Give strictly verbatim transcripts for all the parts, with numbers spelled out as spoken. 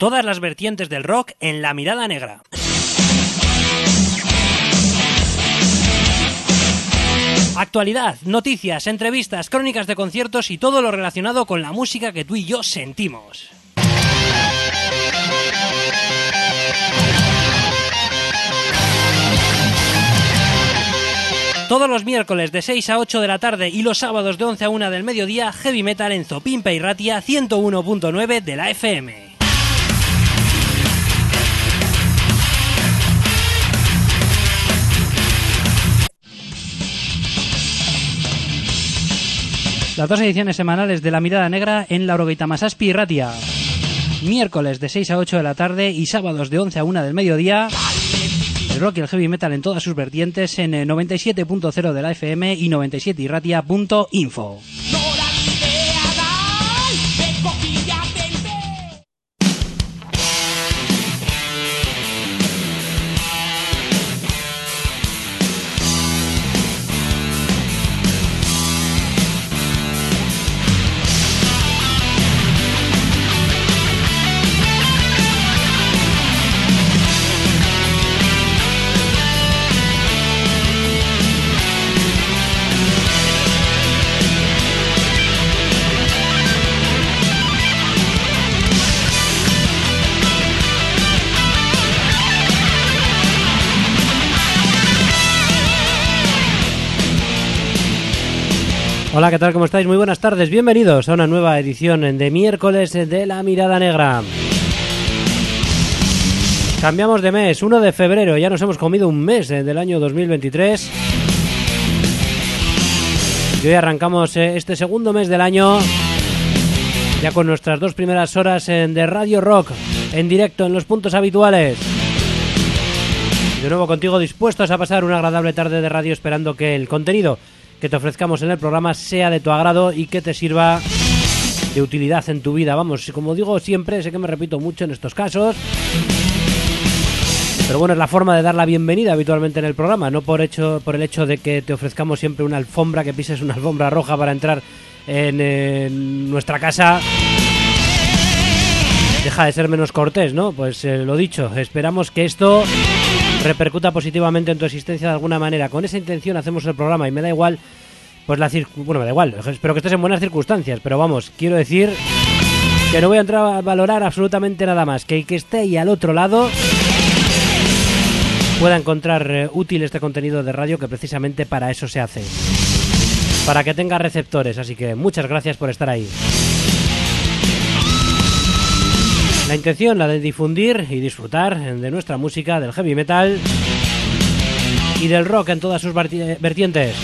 Todas las vertientes del rock en La Mirada Negra. Actualidad, noticias, entrevistas, crónicas de conciertos y todo lo relacionado con la música que tú y yo sentimos. Todos los miércoles de seis a ocho de la tarde y los sábados de once a una del mediodía, Heavy Metal en Zopimpa y Ratia ciento uno punto nueve de la F M. Las dos ediciones semanales de La Mirada Negra en la Orogeita Masaspi y Ratia. Miércoles de seis a ocho de la tarde y sábados de once a una del mediodía. El rock y el heavy metal en todas sus vertientes en noventa y siete punto cero de la F M y noventa y siete y ratia punto info. Hola, ¿qué tal? ¿Cómo estáis? Muy buenas tardes. Bienvenidos a una nueva edición de miércoles de La Mirada Negra. Cambiamos de mes, uno de febrero. Ya nos hemos comido un mes del año dos mil veintitrés. Y hoy arrancamos este segundo mes del año ya con nuestras dos primeras horas de Radio Rock en directo en los puntos habituales. De nuevo contigo, dispuestos a pasar una agradable tarde de radio, esperando que el contenido que te ofrezcamos en el programa sea de tu agrado y que te sirva de utilidad en tu vida. Vamos, como digo siempre, sé que me repito mucho en estos casos, pero bueno, es la forma de dar la bienvenida habitualmente en el programa, no por hecho por el hecho de que te ofrezcamos siempre una alfombra, que pises una alfombra roja para entrar en, en nuestra casa. Deja de ser menos cortés, ¿no? Pues eh, lo dicho, esperamos que esto repercuta positivamente en tu existencia de alguna manera. Con esa intención hacemos el programa y me da igual, pues la circ... bueno, me da igual, espero que estés en buenas circunstancias, pero vamos, quiero decir que no voy a entrar a valorar absolutamente nada más, que el que esté ahí al otro lado pueda encontrar eh, útil este contenido de radio, que precisamente para eso se hace, para que tenga receptores, así que muchas gracias por estar ahí. La intención, la de difundir y disfrutar de nuestra música, del heavy metal y del rock en todas sus vertientes.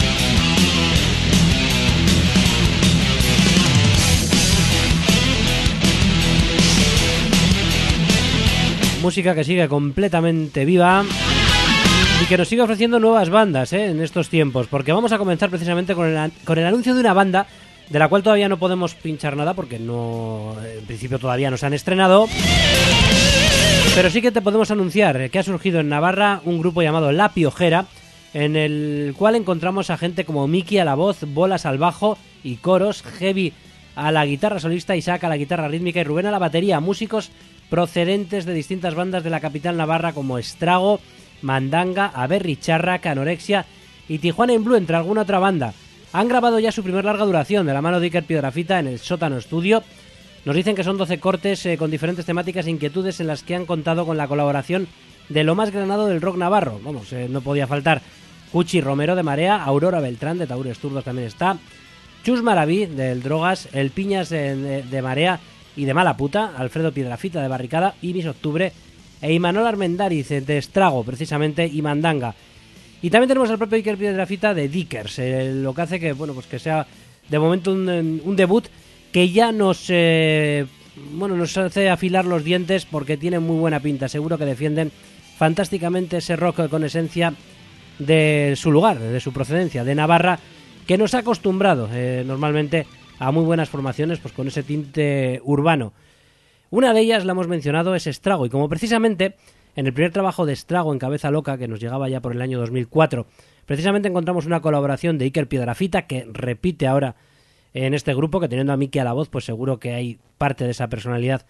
Música que sigue completamente viva y que nos sigue ofreciendo nuevas bandas ¿eh? en estos tiempos, porque vamos a comenzar precisamente con el, con el anuncio de una banda de la cual todavía no podemos pinchar nada porque no, en principio todavía no se han estrenado, pero sí que te podemos anunciar que ha surgido en Navarra un grupo llamado La Piojera, en el cual encontramos a gente como Miki a la voz, Bolas al bajo y coros, Heavy a la guitarra solista, Isaac a la guitarra rítmica y Rubén a la batería, músicos procedentes de distintas bandas de la capital navarra como Estrago, Mandanga, Aberri Charra, Anorexia y Tijuana in Blue, entre alguna otra banda. Han grabado ya su primer larga duración de la mano de Iker Piedrafita en el Sótano Estudio. Nos dicen que son doce cortes eh, con diferentes temáticas e inquietudes en las que han contado con la colaboración de lo más granado del rock navarro. Vamos, eh, no podía faltar Cuchi Romero de Marea, Aurora Beltrán de Taures Turdos también está, Chus Maraví del Drogas, El Piñas de, de, de Marea y de Mala Puta, Alfredo Piedrafita de Barricada y Miss Octubre e Imanol Armendariz de Estrago, precisamente, y Mandanga. Y también tenemos al propio Iker Piedrafita de Dickers, eh, lo que hace que, bueno, pues que sea de momento un, un debut que ya nos, eh, bueno, nos hace afilar los dientes porque tiene muy buena pinta. Seguro que defienden fantásticamente ese rock con esencia de su lugar, de su procedencia, de Navarra, que nos ha acostumbrado eh, normalmente a muy buenas formaciones, pues con ese tinte urbano. Una de ellas, la hemos mencionado, es Estrago, y como precisamente en el primer trabajo de Estrago, en Cabeza Loca, que nos llegaba ya por el año dos mil cuatro, precisamente encontramos una colaboración de Iker Piedrafita, que repite ahora en este grupo, que teniendo a Miki a la voz, pues seguro que hay parte de esa personalidad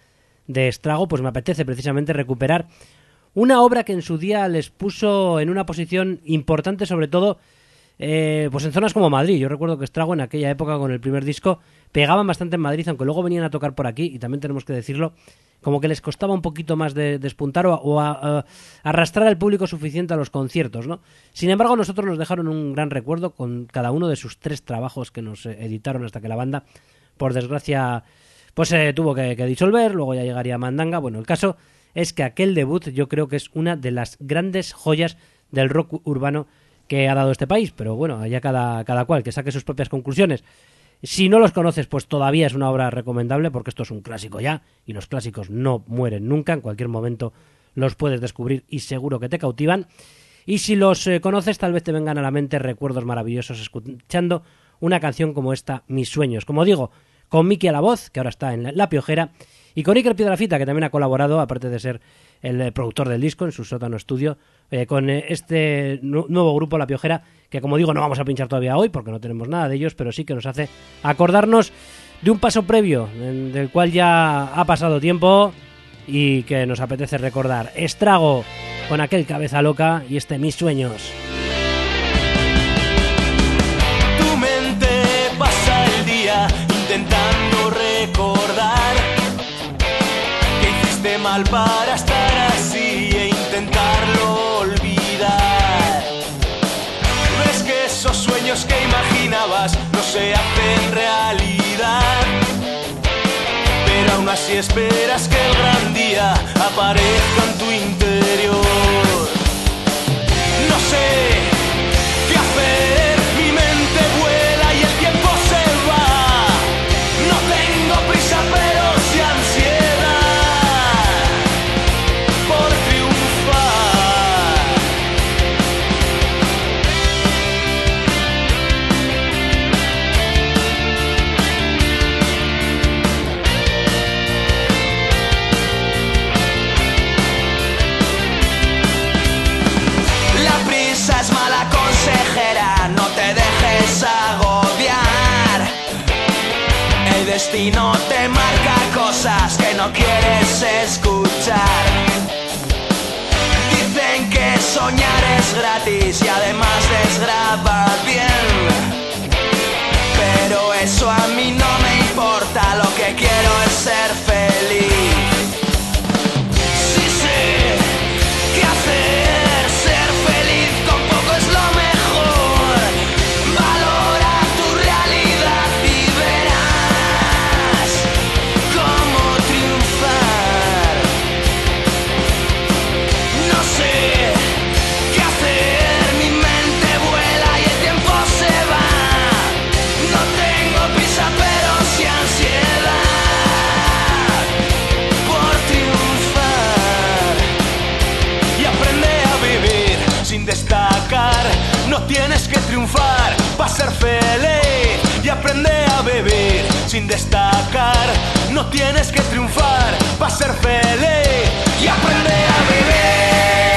de Estrago, pues me apetece precisamente recuperar una obra que en su día les puso en una posición importante, sobre todo eh, pues en zonas como Madrid. Yo recuerdo que Estrago en aquella época con el primer disco pegaban bastante en Madrid, aunque luego venían a tocar por aquí, y también tenemos que decirlo, como que les costaba un poquito más de despuntar o, o a, a arrastrar al público suficiente a los conciertos, ¿no? Sin embargo, nosotros nos dejaron un gran recuerdo con cada uno de sus tres trabajos que nos editaron hasta que la banda, por desgracia, pues se eh, tuvo que, que disolver. Luego ya llegaría Mandanga. Bueno, el caso es que aquel debut yo creo que es una de las grandes joyas del rock urbano que ha dado este país, pero bueno, allá cada, cada cual que saque sus propias conclusiones. Si no los conoces, pues todavía es una obra recomendable, porque esto es un clásico ya, y los clásicos no mueren nunca, en cualquier momento los puedes descubrir y seguro que te cautivan. Y si los eh, conoces, tal vez te vengan a la mente recuerdos maravillosos escuchando una canción como esta, Mis Sueños. Como digo, con Miki a la voz, que ahora está en La, la Piojera, y con Iker Piedrafita, que también ha colaborado, aparte de ser el eh, productor del disco en su sótano estudio, eh, con eh, este nu- nuevo grupo La Piojera, que como digo no vamos a pinchar todavía hoy porque no tenemos nada de ellos, pero sí que nos hace acordarnos de un paso previo en, del cual ya ha pasado tiempo y que nos apetece recordar. Estrago con aquel Cabeza Loca y este Mis Sueños. Tu mente pasa el día intentando recordar que hiciste mal para estar así e intentarlo olvidar. Ves que esos sueños que imaginabas no se hacen realidad, pero aún así esperas que el gran día aparezca en tu interior. No sé qué hacer, mi mente vuela y el tiempo se va. No tengo prisa pero sí ansiedad por triunfar. La prisa es mala consejera, no te dejes agobiar. El destino te marca cosas que no quieres escuchar. Dicen que soñar es gratis y además desgraba bien, pero eso a mí no me importa, lo que quiero es ser feliz. Sí sé qué hacer, ser feliz con poco es lo mejor. Valora tu realidad y verás cómo triunfar. No sé qué hacer, mi mente vuela y el tiempo se va. No tengo prisa pero sí ansiedad por triunfar. Y aprende a vivir sin destacar. No tienes que triunfar para ser feliz. Y aprende a vivir sin destacar. No tienes que triunfar para ser feliz. Y aprende a vivir.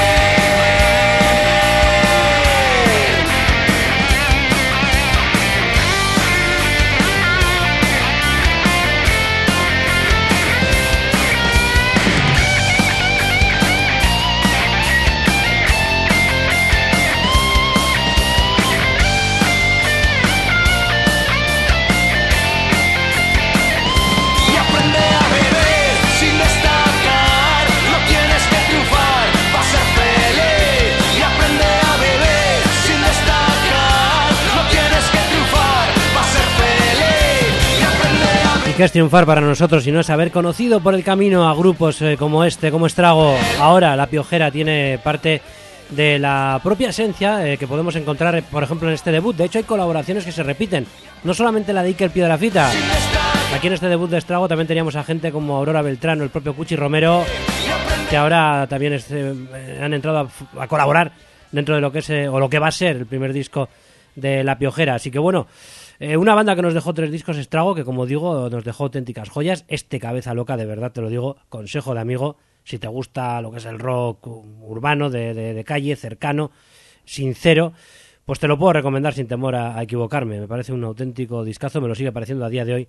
Y aprende a vivir sin destacar. No tienes que triunfar para ser feliz. Y aprende a vivir sin destacar. No tienes que triunfar para ser feliz. Y aprende a vivir. ¿Y qué es triunfar para nosotros si no es haber conocido por el camino a grupos eh, como este, como Estrago? Ahora La Piojera tiene parte de la propia esencia eh, que podemos encontrar, eh, por ejemplo, en este debut. De hecho, hay colaboraciones que se repiten, no solamente la de Iker Piedrafita. Aquí en este debut de Estrago también teníamos a gente como Aurora Beltrán o el propio Cuchi Romero, que ahora también es, eh, han entrado a, a colaborar dentro de lo que es eh, o lo que va a ser el primer disco de La Piojera. Así que bueno, eh, una banda que nos dejó tres discos, Estrago, que como digo nos dejó auténticas joyas. Este Cabeza Loca, de verdad te lo digo, consejo de amigo, si te gusta lo que es el rock urbano de, de, de calle, cercano, sincero, pues te lo puedo recomendar sin temor a, a equivocarme. Me parece un auténtico discazo, me lo sigue pareciendo a día de hoy,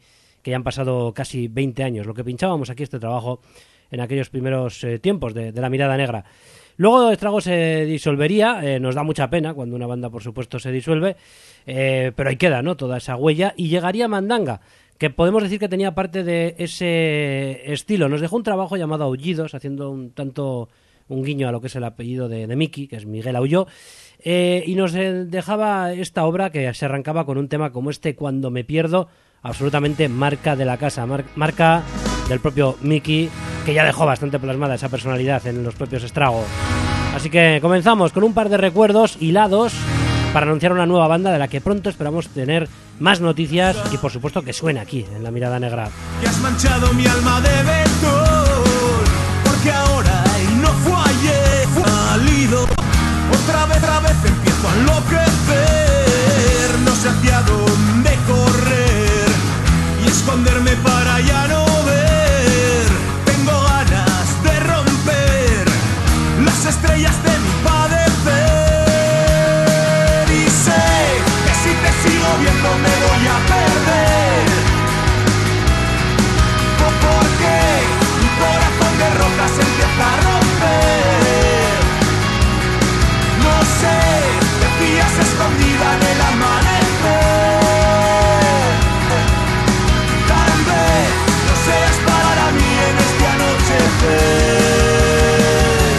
que ya han pasado casi veinte años, lo que pinchábamos aquí este trabajo en aquellos primeros eh, tiempos de, de La Mirada Negra. Luego Estrago se disolvería, eh, nos da mucha pena cuando una banda por supuesto se disuelve, eh, pero ahí queda, ¿no?, toda esa huella, y llegaría Mandanga, que podemos decir que tenía parte de ese estilo. Nos dejó un trabajo llamado Aullidos, haciendo un tanto un guiño a lo que es el apellido de, de Miki, que es Miguel Aulló, eh, y nos dejaba esta obra que se arrancaba con un tema como este, Cuando me pierdo, absolutamente marca de la casa, mar- marca del propio Miki, que ya dejó bastante plasmada esa personalidad en los propios Estrago. Así que comenzamos con un par de recuerdos hilados para anunciar una nueva banda de la que pronto esperamos tener más noticias y por supuesto que suene aquí en La Mirada Negra. Que has manchado mi alma de betón, porque ahora y no fue ayer, fue salido. Otra vez, otra vez empiezo a enloquecer, no sé hacia dónde correr y esconderme para ya no ver. Tengo ganas de romper las estrellas de mi padecer y sé que si te sigo viendo me voy a perder. Porque mi corazón de roca se empieza a romper. No sé, te pillas escondida en el amanecer. Tal vez no seas para mí en este anochecer.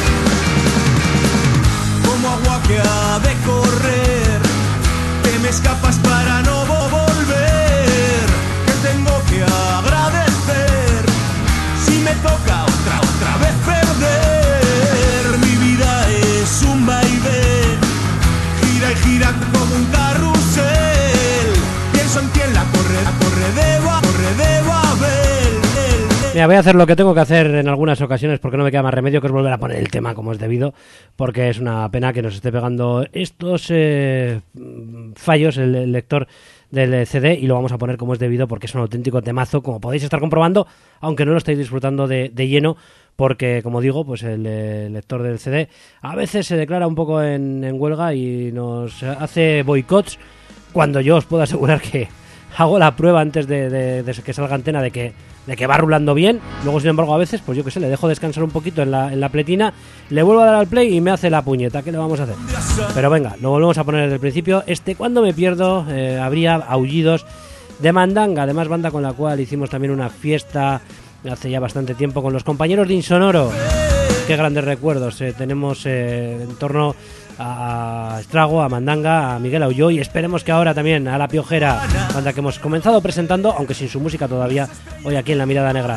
Como agua que ha de correr, te me escapas para no volver. Que tengo que agradecer si me toca otra, otra vez perder. Mi vida es un vaivén, gira y gira como un carrusel. Pienso en quién la corre, la corre de, ba, corre de Babel. Mira, voy a hacer lo que tengo que hacer en algunas ocasiones porque no me queda más remedio, que es volver a poner el tema como es debido, porque es una pena que nos esté pegando estos eh, fallos el, el lector del C D, y lo vamos a poner como es debido porque es un auténtico temazo, como podéis estar comprobando, aunque no lo estáis disfrutando de, de lleno, porque como digo, pues el, el lector del C D a veces se declara un poco en, en huelga y nos hace boicots, cuando yo os puedo asegurar que hago la prueba antes de, de, de que salga antena de que de que va rulando bien. Luego, sin embargo, a veces, pues yo qué sé, le dejo descansar un poquito en la, en la pletina, le vuelvo a dar al play y me hace la puñeta. ¿Qué le vamos a hacer? Pero venga, lo volvemos a poner desde el principio. Este Cuando me pierdo, eh, habría Aullidos de Mandanga, además banda con la cual hicimos también una fiesta hace ya bastante tiempo con los compañeros de Insonoro. Qué grandes recuerdos eh, tenemos eh, en torno a Estrago, a Mandanga, a Miguel Aulló, y esperemos que ahora también a La Piojera, banda que hemos comenzado presentando, aunque sin su música todavía, hoy aquí en La Mirada Negra.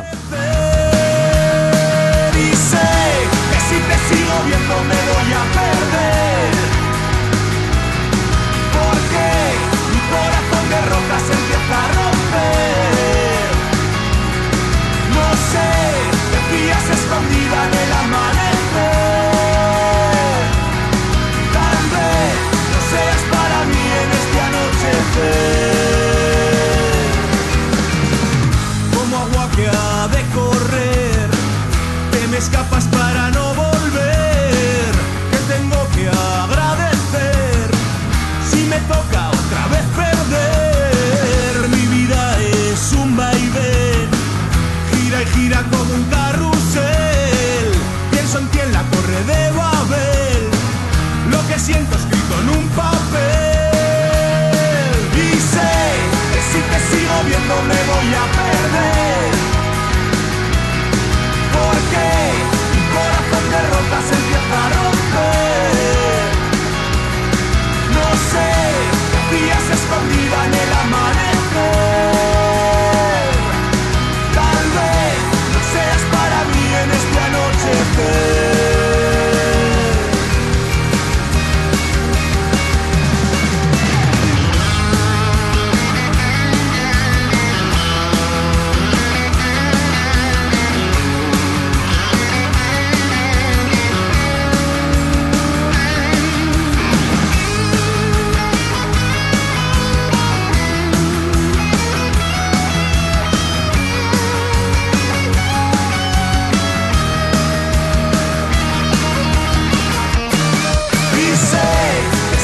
Y sé que si te sigo viendo me voy a perder, porque mi corazón de roca se empieza a romper. No sé, te pillas escondida en el amanecer. Tal vez no seas para mí en este anochecer. Como agua que ha de correr, te me escapas para no volver. Que tengo que agradecer si me toca otra vez perder. Mi vida es un vaivén, gira y gira como un carrusel. Pienso en quién la corre de Babel, lo que siento escrito en un papel. Y sé que si te sigo viendo me voy a perder, porque mi corazón de roca se empieza a romper. No sé, te pillas escondida en el amanecer. Tal vez no seas para mí en este anochecer.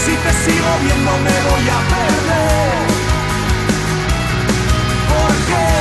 Viendo me voy a perder, porque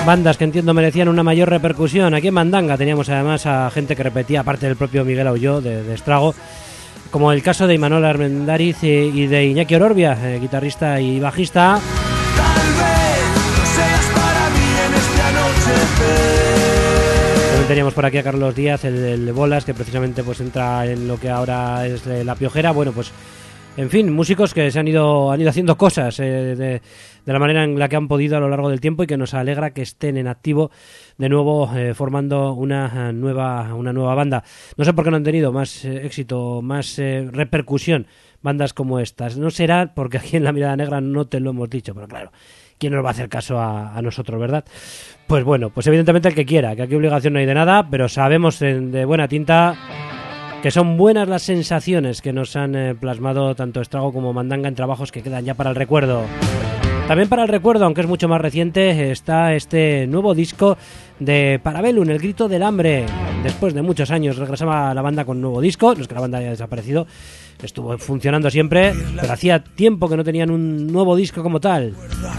bandas que entiendo merecían una mayor repercusión. Aquí en Mandanga teníamos además a gente que repetía, aparte del propio Miguel Aulló de, de Estrago, como el caso de Imanol Armendariz y de Iñaki Ororbia, eh, guitarrista y bajista. Tal vez seas para mí en este anochecer. También teníamos por aquí a Carlos Díaz, el, el de Bolas, que precisamente pues entra en lo que ahora es eh, La Piojera. Bueno, pues en fin, músicos que se han ido han ido haciendo cosas eh, de, de la manera en la que han podido a lo largo del tiempo, y que nos alegra que estén en activo de nuevo, eh, formando una nueva una nueva banda. No sé por qué no han tenido más eh, éxito, más eh, repercusión bandas como estas. No será porque aquí en La Mirada Negra no te lo hemos dicho, pero claro, ¿quién nos va a hacer caso a, a nosotros, verdad? Pues bueno, pues evidentemente el que quiera, que aquí obligación no hay de nada, pero sabemos eh, de buena tinta que son buenas las sensaciones que nos han eh, plasmado tanto Estrago como Mandanga en trabajos que quedan ya para el recuerdo. También para el recuerdo, aunque es mucho más reciente, está este nuevo disco de Parabellum, El Grito del Hambre. Después de muchos años regresaba la banda con un nuevo disco, no es que la banda haya desaparecido, estuvo funcionando siempre, pero hacía tiempo que no tenían un nuevo disco como tal.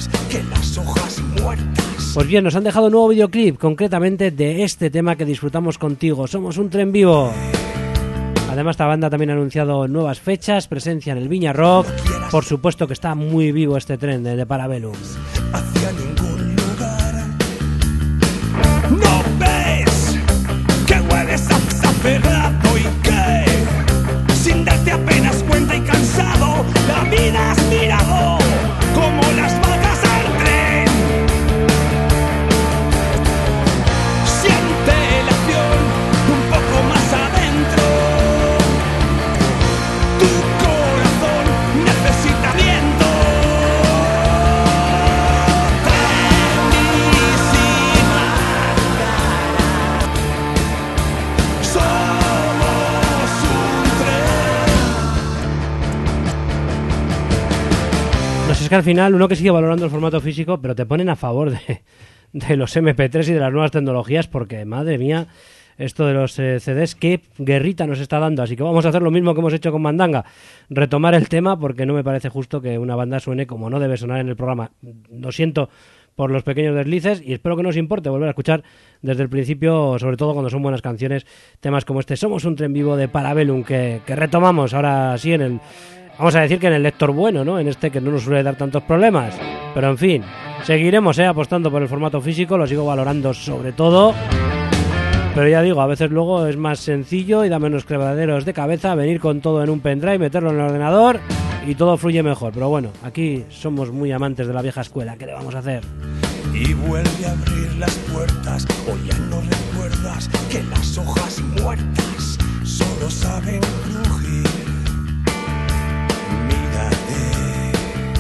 Pues bien, nos han dejado un nuevo videoclip, concretamente de este tema que disfrutamos contigo, Somos un tren vivo. Además, esta banda también ha anunciado nuevas fechas, presencia en el Viña Rock. Por supuesto que está muy vivo este tren de, de Parabellum. Hacia ningún lugar. ¿No ves que hueles a zaferrato y que sin darte apenas cuenta y cansado la vida has mirado como las vacas al tren? Siente la acción un poco más adentro. Tu corazón necesita viento. Somos un tren. No sé, es que al final uno que sigue valorando el formato físico, pero te ponen a favor de, de los eme pe tres y de las nuevas tecnologías, porque madre mía, esto de los eh, ce des, qué guerrita nos está dando. Así que vamos a hacer lo mismo que hemos hecho con Mandanga, retomar el tema, porque no me parece justo que una banda suene como no debe sonar en el programa. Lo siento por los pequeños deslices y espero que no os importe volver a escuchar desde el principio, sobre todo cuando son buenas canciones, temas como este Somos un tren vivo de Parabellum, que, que retomamos ahora sí en el, vamos a decir que en el lector bueno, ¿no? En este que no nos suele dar tantos problemas, pero en fin, seguiremos eh, apostando por el formato físico, lo sigo valorando sobre todo. Pero ya digo, a veces luego es más sencillo y da menos quebraderos de cabeza venir con todo en un pendrive, meterlo en el ordenador y todo fluye mejor. Pero bueno, aquí somos muy amantes de la vieja escuela, ¿qué le vamos a hacer? Y vuelve a abrir las puertas, o ya no recuerdas que las hojas muertas solo saben crujir. Mírate,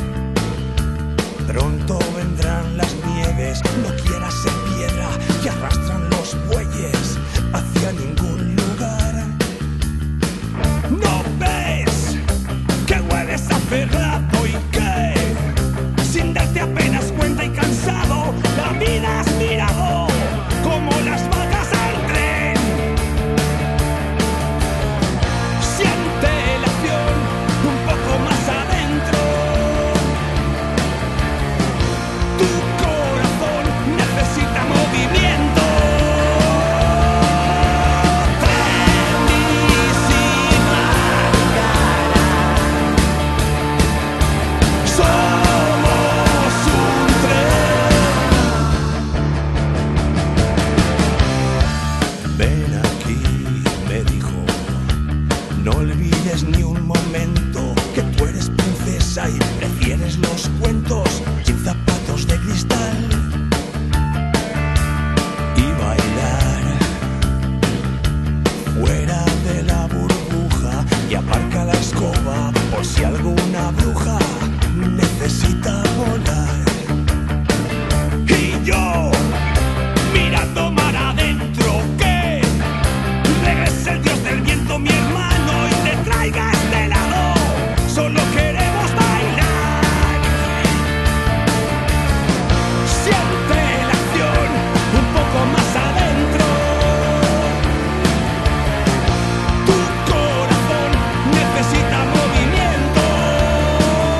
pronto vendrán las nieves, no quieras ser piedra que arrastran los bueyes hacia ningún lugar. ¿No ves que hueles a ferrato y que sin darte apenas cuenta y cansado la vida has mirado como las vacas al tren? Siente la acción un poco más adentro. Tu corazón necesita movimiento. Tren y sin madrugada. Somos un tren. Ven aquí, me dijo, no olvides ni un momento que tú eres princesa y prefieres los cuentos sin zapatos de cristal. Y bailar fuera de la burbuja y aparca la escoba por si alguna bruja necesita volar. Y yo mirando mar adentro, que regrese el dios del viento, mi hermano, y te traiga a este lado. Solo queremos bailar. Siente la acción un poco más adentro. Tu corazón necesita movimiento.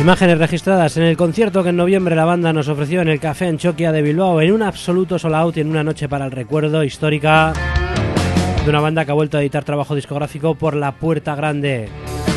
Imágenes registradas en el concierto que en noviembre la banda nos ofreció en el Café Anchoquia de Bilbao, en un absoluto sold out y en una noche para el recuerdo histórica de una banda que ha vuelto a editar trabajo discográfico por la puerta grande.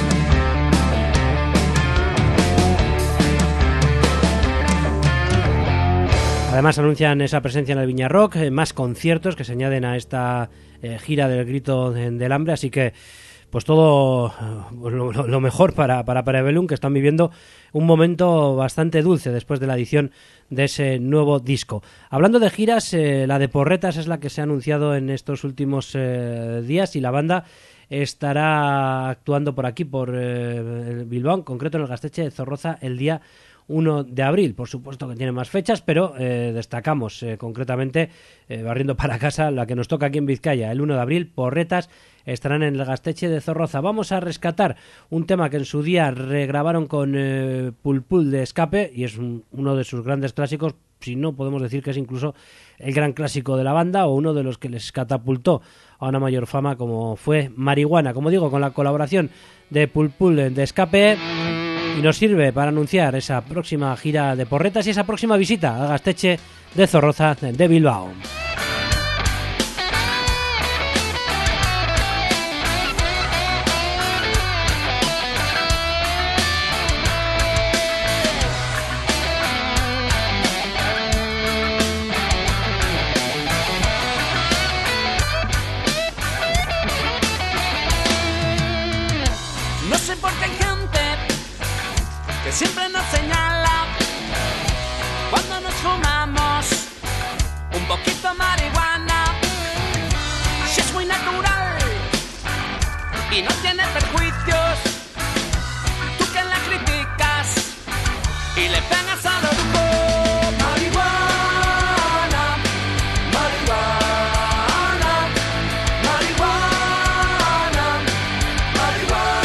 Además anuncian esa presencia en el Viña Rock, eh, más conciertos que se añaden a esta eh, gira del Grito del Hambre, así que pues todo pues lo, lo mejor para, para Parabellum, que están viviendo un momento bastante dulce después de la edición de ese nuevo disco. Hablando de giras, eh, la de Porretas es la que se ha anunciado en estos últimos eh, días y la banda estará actuando por aquí, por eh, Bilbao, en concreto en el Gaztetxe de Zorroza, el día uno de abril. Por supuesto que tiene más fechas, pero eh, destacamos eh, concretamente, eh, barriendo para casa, la que nos toca aquí en Vizcaya, el uno de abril, Porretas estarán en el Gaztetxe de Zorroza. Vamos a rescatar un tema que en su día regrabaron con eh, Pulpul de Escape, y es un, uno de sus grandes clásicos, si no podemos decir que es incluso el gran clásico de la banda o uno de los que les catapultó a una mayor fama, como fue Marihuana, como digo, con la colaboración de Pulpul de Escape, y nos sirve para anunciar esa próxima gira de Porretas y esa próxima visita al Gaztetxe de Zorroza de Bilbao. Siempre nos señala cuando nos fumamos un poquito marihuana. Si es muy natural y no tiene perjuicios, tú que la criticas y le pegas al orujo. Marihuana, marihuana, marihuana, marihuana.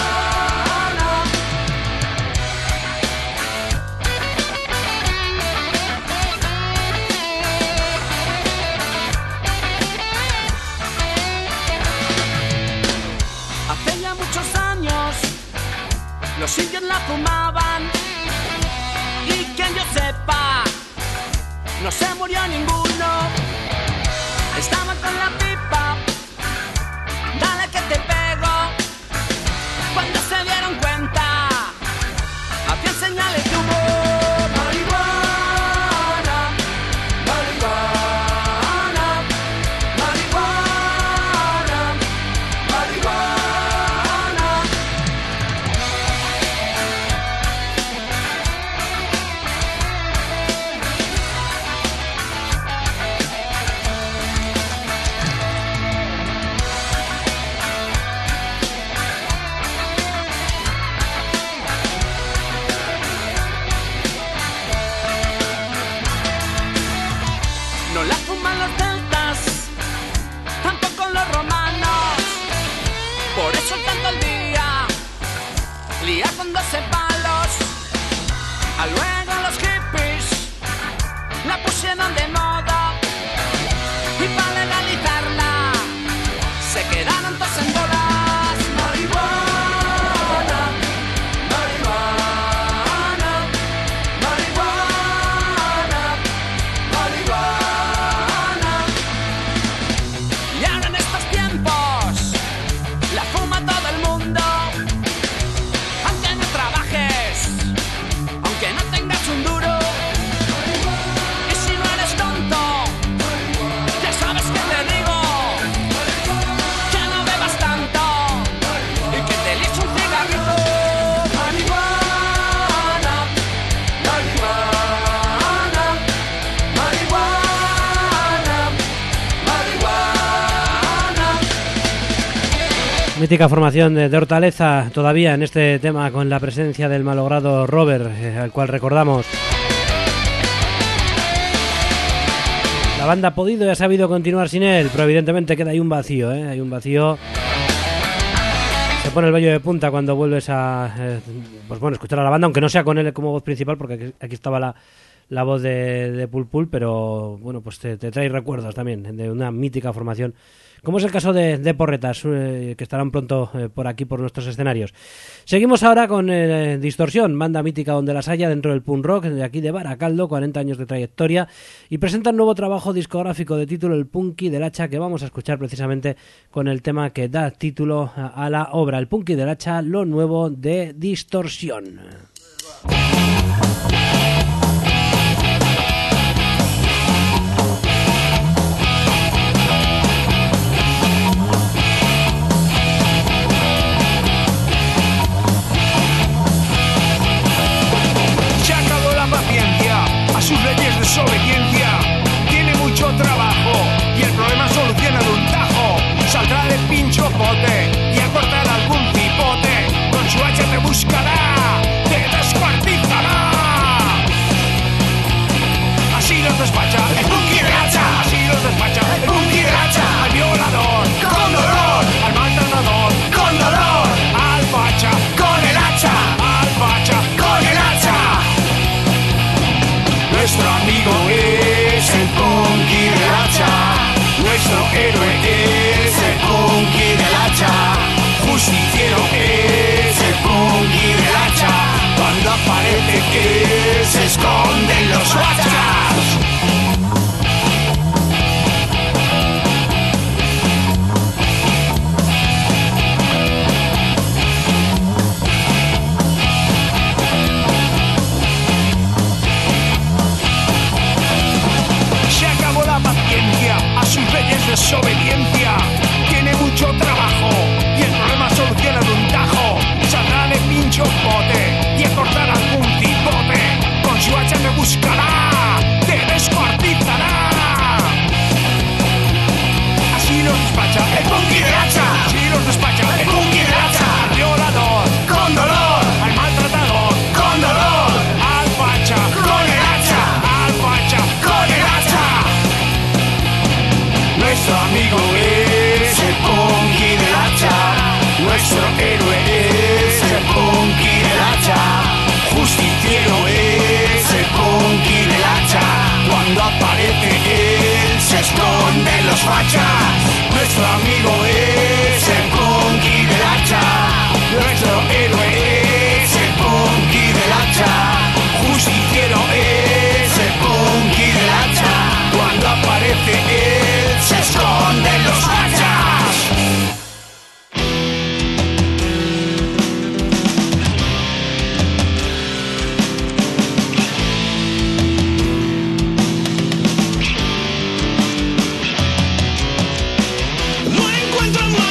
Los indios la fumaban y que yo sepa no se murió ninguno. Estaban con la pipa, dale que te pego. Cuando se dieron cuenta, hacían señales de humo. Marihuana, marihuana, marihuana, marihuana. No la fuman los celtas, tampoco los romanos. Por eso tanto el día lía con doce palos. A luego los hippies la pusieron de moda y para legalizarla se quedaron todos en bolas. Marihuana, marihuana, marihuana, marihuana. Y ahora en estos tiempos la fuma todo el mundo. Aunque no trabajes, aunque no tengas un duro, y si no eres tonto, ya sabes que te digo, que no bebas tanto y que te líes un cigarrito. Marihuana, marihuana, marihuana, marihuana. Mítica formación de, de Hortaleza todavía en este tema, con la presencia del malogrado Robert, eh, al cual recordamos. La banda ha podido y ha sabido continuar sin él, pero evidentemente queda ahí un vacío, ¿eh? Hay un vacío. Se pone el vello de punta cuando vuelves a eh, pues bueno, escuchar a la banda, aunque no sea con él como voz principal, porque aquí, aquí estaba la, la voz de, de Pul Pul, pero bueno, pues te, te trae recuerdos también de una mítica formación, como es el caso de, de Porretas, eh, que estarán pronto eh, por aquí, por nuestros escenarios. Seguimos ahora con eh, Distorsión, banda mítica donde las haya dentro del punk rock, de aquí de Baracaldo, cuarenta años de trayectoria, y presentan nuevo trabajo discográfico de título El Punky del Hacha, que vamos a escuchar precisamente con el tema que da título a, a la obra, El Punky del Hacha, lo nuevo de Distorsión. Sus leyes de desobediencia, tiene mucho trabajo y el problema soluciona de un tajo. Saldrá de pincho bote y a cortar algún cipote, con su hacha te buscará, te descuartizará. Así los despacha el punky del hacha, así los despacha el punky del hacha. Al violador, con dolor, al maltratador, con dolor, al facha, con el hacha, al facha, con el hacha. Nuestro amigo es el punky del hacha, nuestro héroe es el punky del hacha, justiciero es el punky del hacha, cuando aparece que se esconden los fachas. A sus leyes de desobediencia, tiene mucho trabajo y el problema soluciona de un tajo. Saldrá de pincho bote y a cortar algún cipote, con su hacha te buscará, te descuartizará. Así los despacha el punky del hacha, así los despacha el punky del hacha. Al violador, con dolor, al maltratador, con dolor, al facha, con el hacha, al facha, con el hacha. Nuestro amigo es el punky del hacha, nuestro héroe es el punky del hacha, justiciero es el punky del hacha, cuando aparece él se esconden los fachas. Nuestro amigo es el punky del hacha, nuestro héroe es el punky del hacha, justiciero es el punky del hacha, cuando aparece él se esconden los fachas. No encuentro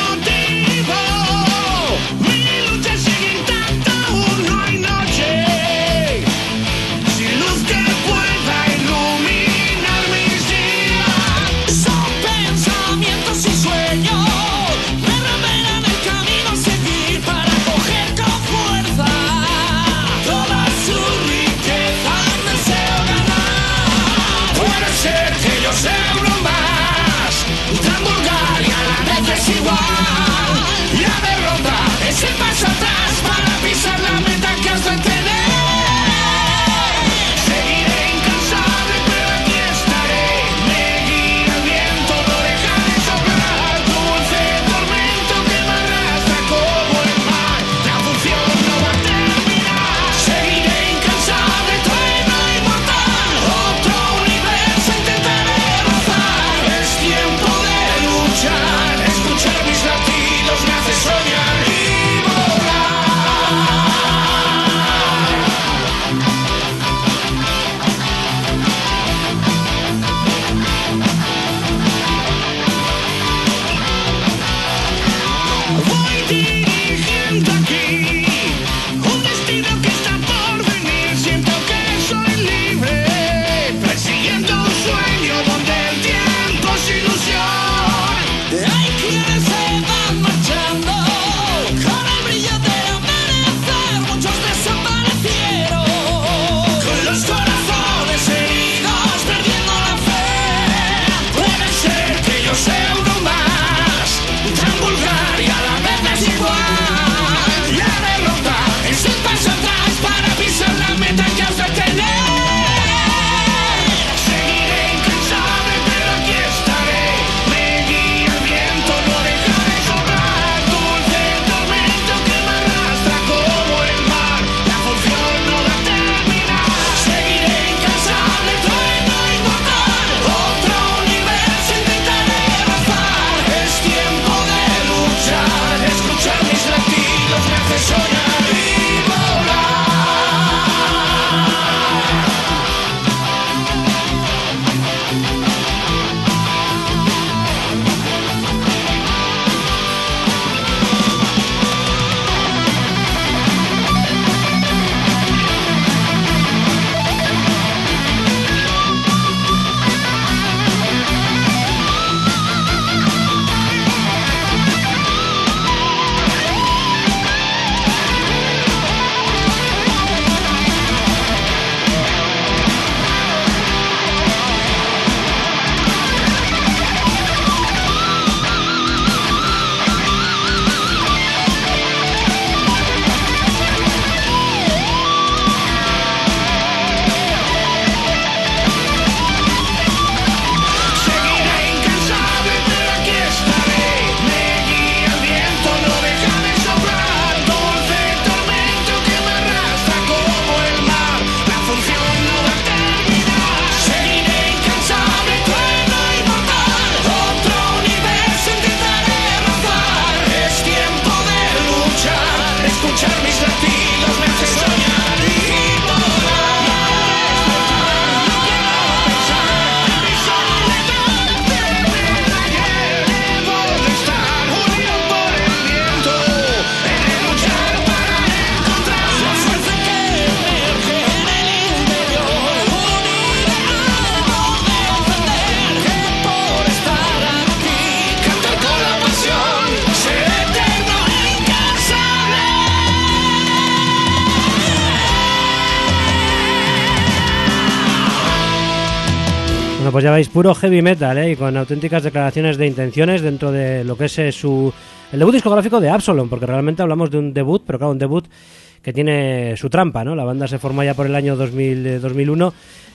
Bueno, pues ya veis, puro heavy metal, ¿eh? Y con auténticas declaraciones de intenciones dentro de lo que es eh, su el debut discográfico de Absalom, porque realmente hablamos de un debut, pero claro, un debut que tiene su trampa, ¿no? La banda se formó ya por el año dos mil, eh, dos mil uno.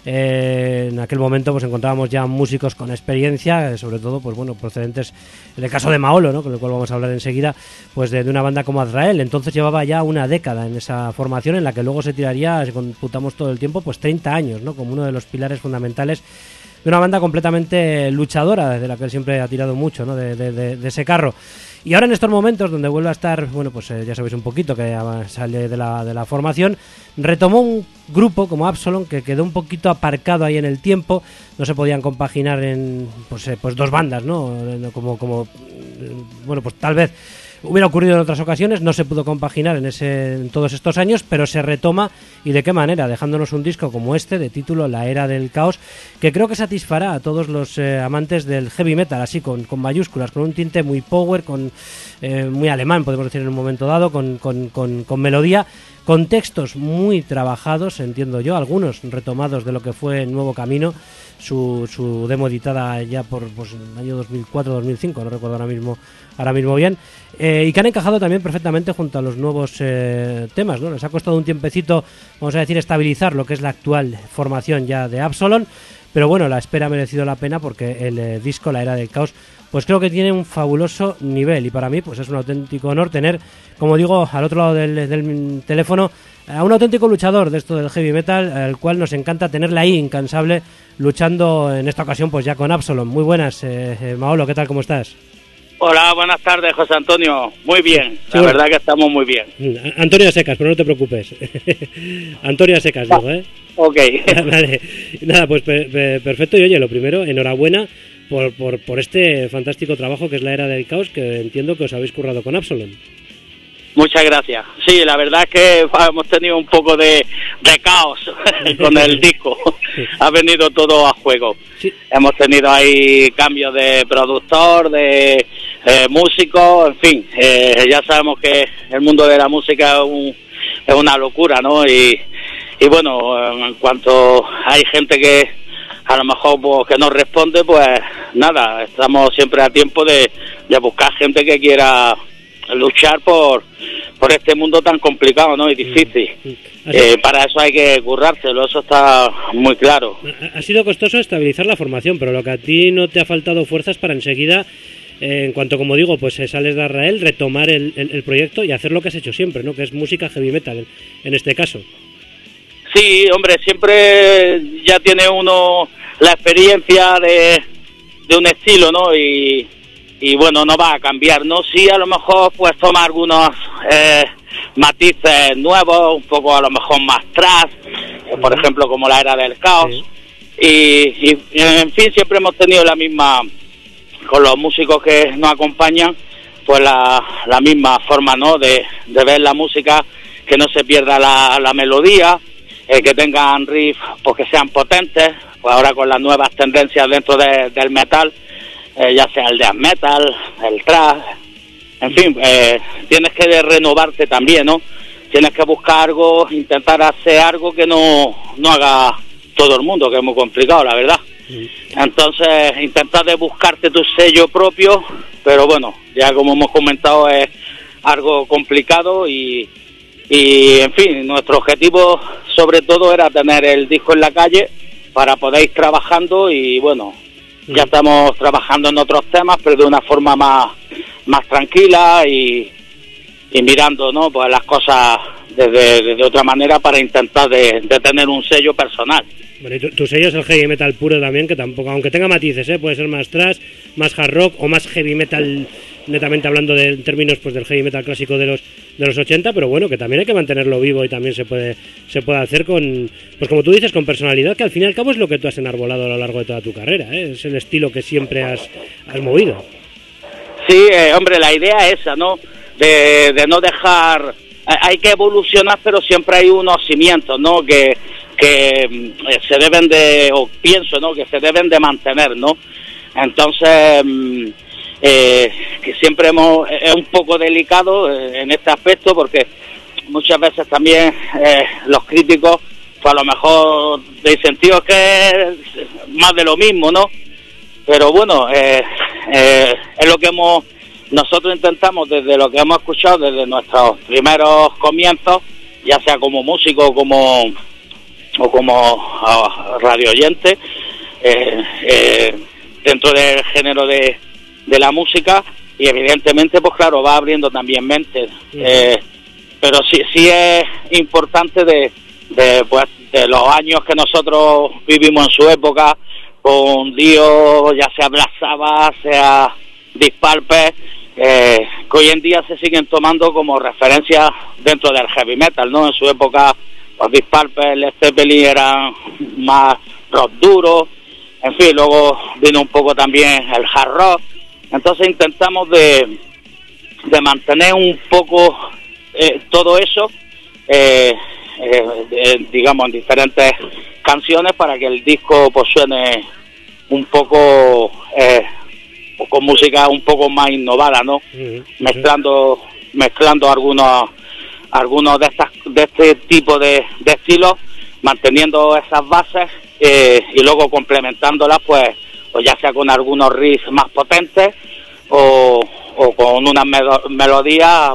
Eh, en aquel momento pues encontrábamos ya músicos con experiencia, eh, sobre todo pues bueno, procedentes, en el caso de Maolo, ¿no? Con el cual vamos a hablar enseguida, pues de, de una banda como Azrael. Entonces llevaba ya una década en esa formación, en la que luego se tiraría, si computamos todo el tiempo, pues treinta años, ¿no? Como uno de los pilares fundamentales de una banda completamente luchadora, desde la que él siempre ha tirado mucho, ¿no? de, de, de, de ese carro. Y ahora en estos momentos donde vuelve a estar, bueno, pues eh, ya sabéis un poquito que sale de la, de la formación, retomó un grupo como Absalom que quedó un poquito aparcado ahí en el tiempo, no se podían compaginar en pues, eh, pues dos bandas, ¿no? Como, como, bueno, pues tal vez hubiera ocurrido en otras ocasiones, no se pudo compaginar en, ese, en todos estos años, pero se retoma, y de qué manera, dejándonos un disco como este, de título La Era del Caos, que creo que satisfará a todos los eh, amantes del heavy metal, así con, con mayúsculas, con un tinte muy power, con eh, muy alemán, podemos decir en un momento dado, con, con, con, con melodía, con textos muy trabajados, entiendo yo, algunos retomados de lo que fue Nuevo Camino, su, su demo editada ya por pues, el año dos mil cuatro dos mil cinco, no recuerdo ahora mismo ahora mismo bien, eh, y que han encajado también perfectamente junto a los nuevos eh, temas, ¿no? Les ha costado un tiempecito, vamos a decir, estabilizar lo que es la actual formación ya de Absalom, pero bueno, la espera ha merecido la pena porque el eh, disco La Era del Caos pues creo que tiene un fabuloso nivel, y para mí pues es un auténtico honor tener, como digo, al otro lado del, del teléfono a un auténtico luchador de esto del heavy metal, al cual nos encanta tenerla ahí incansable, luchando en esta ocasión pues ya con Absalom. Muy buenas, eh, eh, Maolo, ¿qué tal? ¿Cómo estás? Hola, buenas tardes, José Antonio. Muy bien, sí, la bueno. verdad que estamos muy bien. Antonio a secas, pero no te preocupes. Antonio a secas, digo, ¿eh? Ok. Vale, nada, pues per, per, perfecto. Y oye, lo primero, enhorabuena por, por, por este fantástico trabajo que es La Era del Caos, que entiendo que os habéis currado con Absalom. Muchas gracias. Sí, la verdad es que hemos tenido un poco de, de caos con el disco. Ha venido todo a juego. Sí. Hemos tenido ahí cambios de productor, de eh, músico, en fin. Eh, ya sabemos que el mundo de la música es, un, es una locura, ¿no? Y, y bueno, en cuanto hay gente que a lo mejor pues, que no responde, pues nada, estamos siempre a tiempo de, de buscar gente que quiera luchar por por este mundo tan complicado, ¿no? Y difícil. Eh, para eso hay que currárselo, eso está muy claro. Ha sido costoso estabilizar la formación, pero lo que a ti no te ha faltado fuerzas para enseguida, eh, en cuanto, como digo, pues sales de Azrael, retomar el, el, el proyecto y hacer lo que has hecho siempre, ¿no? Que es música heavy metal, en, en este caso. Sí, hombre, siempre ya tiene uno la experiencia de, de un estilo, ¿no? Y y bueno, no va a cambiar, ¿no? Sí, a lo mejor pues toma algunos eh, matices nuevos, un poco a lo mejor más tras, eh, por ejemplo como La Era del Caos, sí. y, y en fin, siempre hemos tenido la misma, con los músicos que nos acompañan, pues la, la misma forma, ¿no? De, de ver la música, que no se pierda la, la melodía, eh, que tengan riffs pues que sean potentes, pues ahora con las nuevas tendencias dentro de, del metal, Eh, ya sea el death metal, el thrash, en fin, eh, tienes que renovarte también, ¿no? Tienes que buscar algo, intentar hacer algo que no, no haga todo el mundo, que es muy complicado, la verdad. Entonces, intentar de buscarte tu sello propio, pero bueno, ya como hemos comentado, es algo complicado y, y en fin, nuestro objetivo sobre todo era tener el disco en la calle para poder ir trabajando y bueno, ya estamos trabajando en otros temas, pero de una forma más más tranquila y, y mirando, ¿no? Pues las cosas desde de otra manera para intentar de, de tener un sello personal. Bueno, y tu, tu sello es el heavy metal puro también, que tampoco, aunque tenga matices, ¿eh? Puede ser más thrash, más hard rock o más heavy metal, netamente hablando de en términos pues del heavy metal clásico de los de los ochenta, pero bueno, que también hay que mantenerlo vivo y también se puede se puede hacer con, pues como tú dices, con personalidad, que al fin y al cabo es lo que tú has enarbolado a lo largo de toda tu carrera, ¿eh? Es el estilo que siempre has, has movido. Sí, eh, hombre, la idea es esa, ¿no? De, de no dejar, hay que evolucionar, pero siempre hay unos cimientos, ¿no? Que que eh, se deben de, o pienso, ¿no? Que se deben de mantener, ¿no? Entonces, eh, que siempre hemos, es un poco delicado eh, en este aspecto, porque muchas veces también eh, los críticos pues a lo mejor dicen, tío, es que es más de lo mismo, ¿no? Pero bueno, eh, eh, es lo que hemos nosotros intentamos desde lo que hemos escuchado desde nuestros primeros comienzos, ya sea como músico como o como uh, radio oyente, eh, eh, dentro del género de, de la música, y evidentemente pues claro va abriendo también mentes, uh-huh. eh, pero sí sí es importante de, de pues de los años que nosotros vivimos en su época con Dio, ya sea Black Sabbath, sea Deep Purple, eh, que hoy en día se siguen tomando como referencias dentro del heavy metal, ¿no? En su época los Deep Purple, Led Zeppelin eran más rock duro, en fin, luego vino un poco también el hard rock. Entonces intentamos de, de mantener un poco eh, todo eso, eh, eh, de, digamos, en diferentes canciones para que el disco pues suene un poco eh, con música un poco más innovada, ¿no? Uh-huh. Mezclando mezclando algunos algunos de estas de este tipo de, de estilos, manteniendo esas bases eh, y luego complementándolas pues o ya sea con algunos riffs más potentes o, o con unas melo- melodías,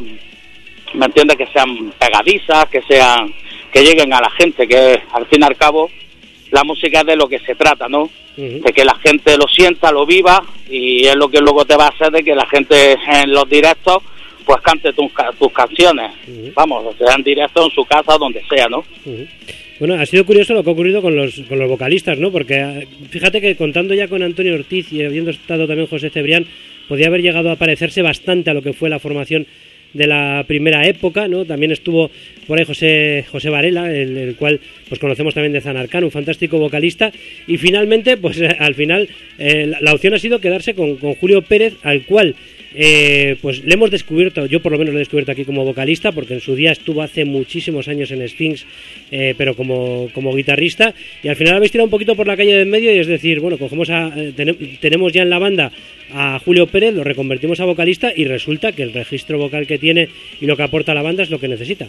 ¿me entiendes?, que sean pegadizas, que sean que lleguen a la gente, que al fin y al cabo la música es de lo que se trata, ¿no? Uh-huh. De que la gente lo sienta, lo viva, y es lo que luego te va a hacer de que la gente en los directos pues cante tus, tus canciones, uh-huh. vamos, o sea, en directo en su casa, donde sea, ¿no? Uh-huh. Bueno, ha sido curioso lo que ha ocurrido con los con los vocalistas, ¿no? Porque fíjate que contando ya con Antonio Ortiz y habiendo estado también José Cebrián, podía haber llegado a parecerse bastante a lo que fue la formación de la primera época, ¿no? También estuvo por ahí José José Varela, el, el cual pues conocemos también de Zanarkand, un fantástico vocalista, y finalmente, pues eh, al final eh, la, la opción ha sido quedarse con, con Julio Pérez, al cual eh, pues le hemos descubierto, yo por lo menos lo he descubierto aquí como vocalista, porque en su día estuvo hace muchísimos años en Sphinx, eh, pero como, como guitarrista, y al final habéis tirado un poquito por la calle de en medio, y es decir, bueno, cogemos a, eh, ten, tenemos ya en la banda a Julio Pérez, lo reconvertimos a vocalista, y resulta que el registro vocal que tiene y lo que aporta a la banda es lo que necesita.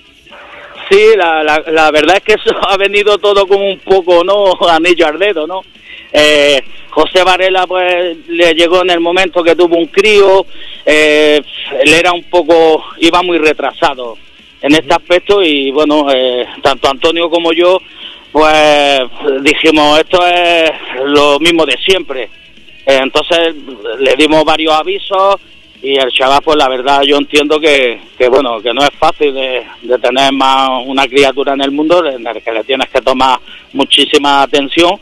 Sí, la, la, la verdad es que eso ha venido todo como un poco, ¿no?, anillo al dedo, ¿no? Eh, José Varela pues le llegó en el momento que tuvo un crío, eh, él era un poco, iba muy retrasado en este aspecto, y bueno, eh, tanto Antonio como yo pues dijimos, esto es lo mismo de siempre. Eh, entonces le dimos varios avisos, y el chaval pues la verdad yo entiendo que, que bueno, que no es fácil de, de tener más una criatura en el mundo en el que le tienes que tomar muchísima atención,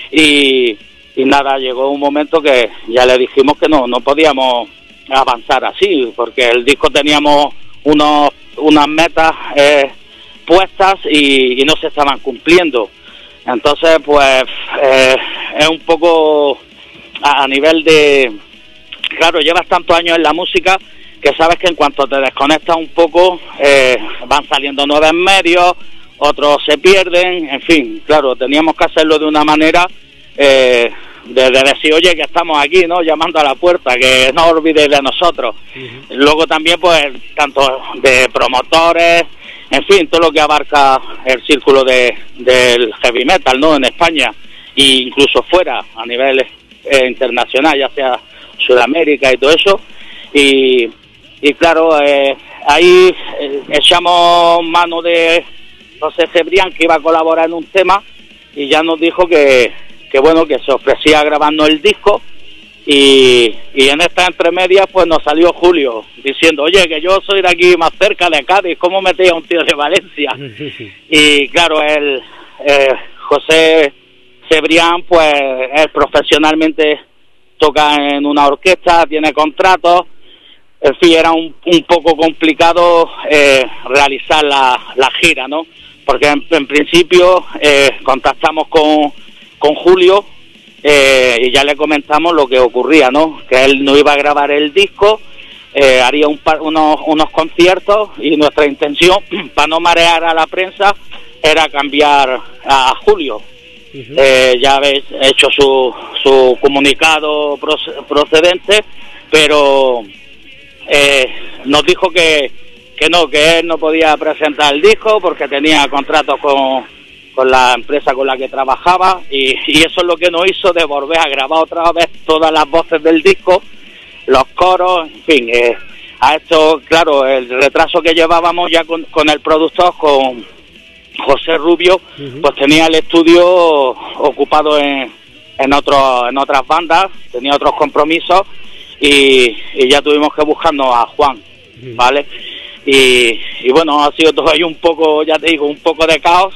y, y nada, llegó un momento que ya le dijimos que no, no podíamos avanzar así, porque el disco teníamos unos unas metas eh, puestas y, y no se estaban cumpliendo. Entonces pues eh, es un poco a, a nivel de, claro, llevas tantos años en la música que sabes que en cuanto te desconectas un poco eh, van saliendo nuevos medios, otros se pierden, en fin, claro, teníamos que hacerlo de una manera eh, de, de decir, oye, que estamos aquí, ¿no?, llamando a la puerta, que no olvidéis de nosotros. Uh-huh. Luego también pues tanto de promotores, en fin, todo lo que abarca el círculo de del heavy metal, ¿no?, en España e incluso fuera a nivel eh, internacional, ya sea Sudamérica y todo eso, y, y claro, eh, ahí eh, echamos mano de José Cebrián, que iba a colaborar en un tema, y ya nos dijo que, que bueno, que se ofrecía grabando el disco, y, y en esta entremedia pues nos salió Julio diciendo, oye, que yo soy de aquí más cerca de Cádiz, ¿cómo metéis a un tío de Valencia? Y claro, el eh, José Cebrián pues él profesionalmente toca en una orquesta, tiene contratos, en fin, era un, un poco complicado eh, realizar la, la gira, ¿no? Porque en, en principio eh, contactamos con, con Julio eh, y ya le comentamos lo que ocurría, ¿no? Que él no iba a grabar el disco, eh, haría un par, unos, unos conciertos, y nuestra intención, para no marear a la prensa, era cambiar a Julio. Uh-huh. Eh, ya habéis hecho su, su comunicado procedente, pero eh, nos dijo que, que no, que él no podía presentar el disco porque tenía contratos con, con la empresa con la que trabajaba, y, y eso es lo que nos hizo de volver a grabar otra vez todas las voces del disco, los coros, en fin. Eh, a esto, claro, el retraso que llevábamos ya con, con el productor, con José Rubio, uh-huh. pues tenía el estudio ocupado en, en, otro, en otras bandas, tenía otros compromisos, y, y ya tuvimos que buscarnos a Juan, uh-huh. ¿vale? Y, y bueno, ha sido todo ahí un poco, ya te digo, un poco de caos,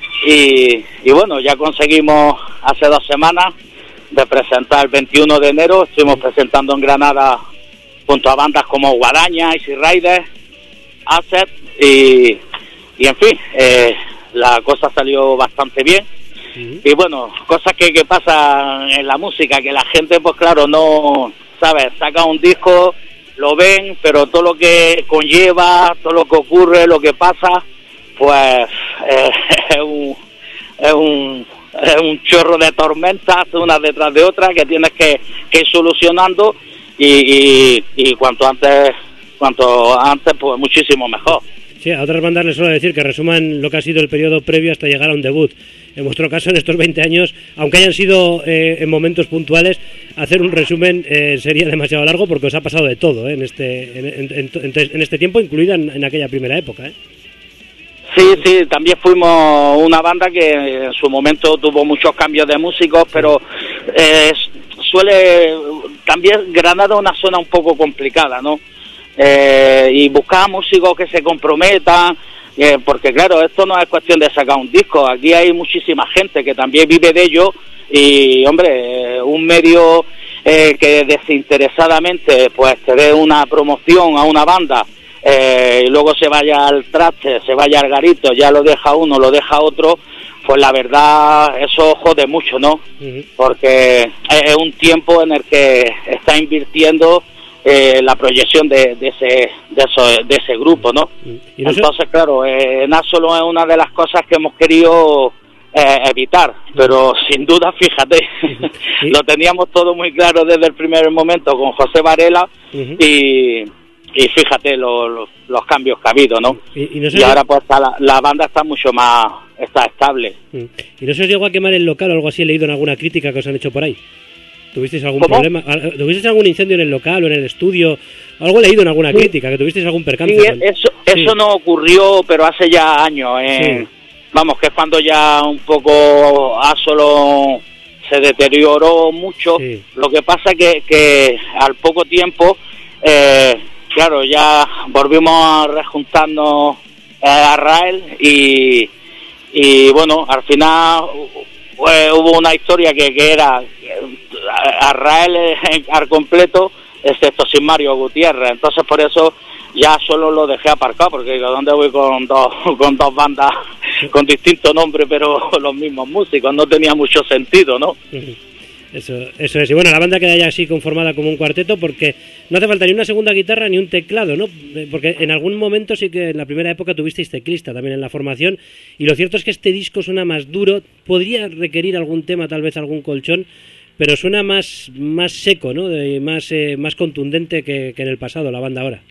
y, y bueno, ya conseguimos hace dos semanas de presentar el veintiuno de enero, estuvimos presentando en Granada junto a bandas como Guadaña, Easy Riders, Asset, y, y en fin, eh, la cosa salió bastante bien. Uh-huh. Y bueno, cosas que, que pasan en la música, que la gente, pues claro, no, ¿sabes? Saca un disco, lo ven, pero todo lo que conlleva, todo lo que ocurre, lo que pasa, pues eh, es un... Es un es un chorro de tormentas, unas detrás de otras, que tienes que, que ir solucionando, y, y, y cuanto antes cuanto antes pues muchísimo mejor. Sí, a otras bandas les suelo decir que resuman lo que ha sido el periodo previo hasta llegar a un debut. En vuestro caso, en estos veinte años, aunque hayan sido eh, en momentos puntuales, hacer un resumen eh, sería demasiado largo, porque os ha pasado de todo, ¿eh? en este en, en, en, en este tiempo, incluida en, en aquella primera época, ¿eh? Sí, sí, también fuimos una banda que en su momento tuvo muchos cambios de músicos, pero eh, suele... También Granada es una zona un poco complicada, ¿no? Eh, y buscar músicos que se comprometan, eh, porque claro, esto no es cuestión de sacar un disco, aquí hay muchísima gente que también vive de ello, y hombre, un medio eh, que desinteresadamente pues te dé una promoción a una banda, Eh, y luego se vaya al traste, se vaya al garito, ya lo deja uno, lo deja otro, pues la verdad eso jode mucho, ¿no? Uh-huh. Porque es un tiempo en el que está invirtiendo eh, la proyección de, de ese de, eso, de ese grupo, ¿no? Uh-huh. ¿Y entonces, sé? claro, eh, Násolo es una de las cosas que hemos querido eh, evitar, pero uh-huh. sin duda, fíjate, uh-huh. lo teníamos todo muy claro desde el primer momento con José Varela, uh-huh. y... Y fíjate lo, lo, los cambios que ha habido, ¿no? Y, y, no sé y ahora pues la, la banda está mucho más está estable. ¿Y no se os llegó a quemar el local o algo así? He leído en alguna crítica que os han hecho por ahí. ¿Tuvisteis algún ¿Cómo? problema? ¿Tuvisteis algún incendio en el local o en el estudio? Algo he leído en alguna sí. crítica, que tuvisteis algún percance. Sí, con... eso, sí. eso no ocurrió, pero hace ya años. Eh. Sí. Vamos, que es cuando ya un poco Asolo se deterioró mucho. Sí. Lo que pasa que, que al poco tiempo... Eh, Claro, ya volvimos a rejuntarnos eh, a Rael, y, y bueno, al final eh, hubo una historia que, que era a Rael eh, al completo, excepto sin Mario Gutiérrez. Entonces por eso ya solo lo dejé aparcado, porque digo, ¿dónde voy con dos, con dos bandas con distintos nombres pero los mismos músicos? No tenía mucho sentido, ¿no? Eso, eso es. Y bueno, la banda queda ya así conformada como un cuarteto, porque no hace falta ni una segunda guitarra ni un teclado, ¿no? Porque en algún momento sí que en la primera época tuvisteis teclista también en la formación, y lo cierto es que este disco suena más duro, podría requerir algún tema, tal vez algún colchón, pero suena más, más seco, ¿no? De, más, eh, más contundente que, que en el pasado, la banda ahora.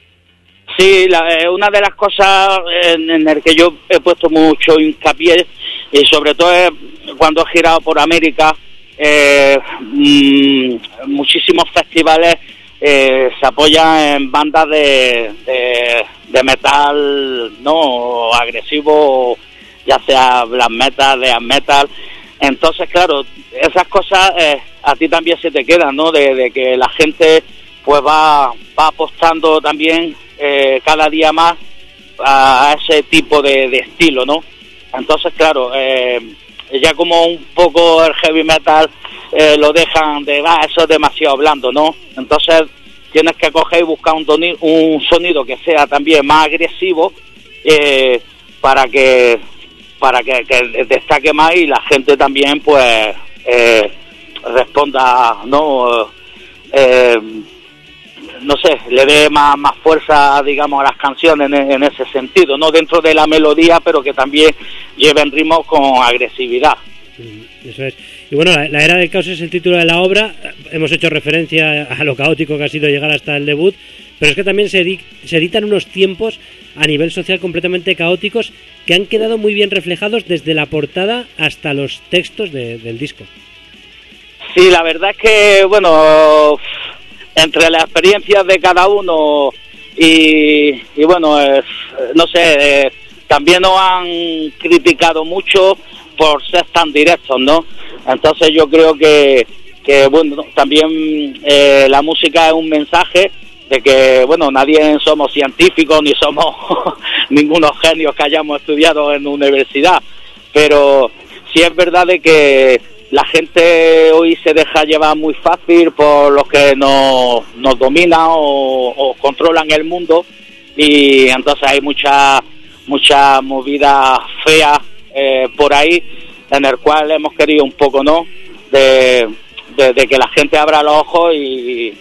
Sí, la, eh, una de las cosas en, en el que yo he puesto mucho hincapié, y sobre todo es cuando he girado por América, Eh, mmm, muchísimos festivales eh, se apoyan en bandas de, de, de metal no agresivo, ya sea black metal, death metal. Entonces, claro, esas cosas eh, a ti también se te quedan, ¿no? De, de que la gente pues va, va apostando también eh, cada día más a, a ese tipo de, de estilo, ¿no? Entonces, claro, eh, ya como un poco el heavy metal eh, lo dejan de, va, ah, eso es demasiado blando, ¿no? Entonces tienes que coger y buscar un, toni- un sonido que sea también más agresivo eh, para que para que, que destaque más y la gente también pues eh, responda, ¿no? Eh, no sé, le dé más, más fuerza, digamos, a las canciones en, en ese sentido, no dentro de la melodía, pero que también lleven ritmos con agresividad. Eso es. Y bueno, la, la era del caos es el título de la obra. Hemos hecho referencia a lo caótico que ha sido llegar hasta el debut, pero es que también se, edi- se editan unos tiempos a nivel social completamente caóticos que han quedado muy bien reflejados desde la portada hasta los textos de, del disco. Sí, la verdad es que, bueno, entre las experiencias de cada uno y, y bueno, eh, no sé, eh, también nos han criticado mucho por ser tan directos, ¿no? Entonces yo creo que, que bueno, también eh, la música es un mensaje de que, bueno, nadie somos científicos ni somos ningunos genios que hayamos estudiado en universidad, pero sí es verdad de que la gente hoy se deja llevar muy fácil por los que nos, nos dominan o, o controlan el mundo, y entonces hay mucha mucha movida fea eh, por ahí, en el cual hemos querido un poco, ¿no?, de, de, de que la gente abra los ojos y,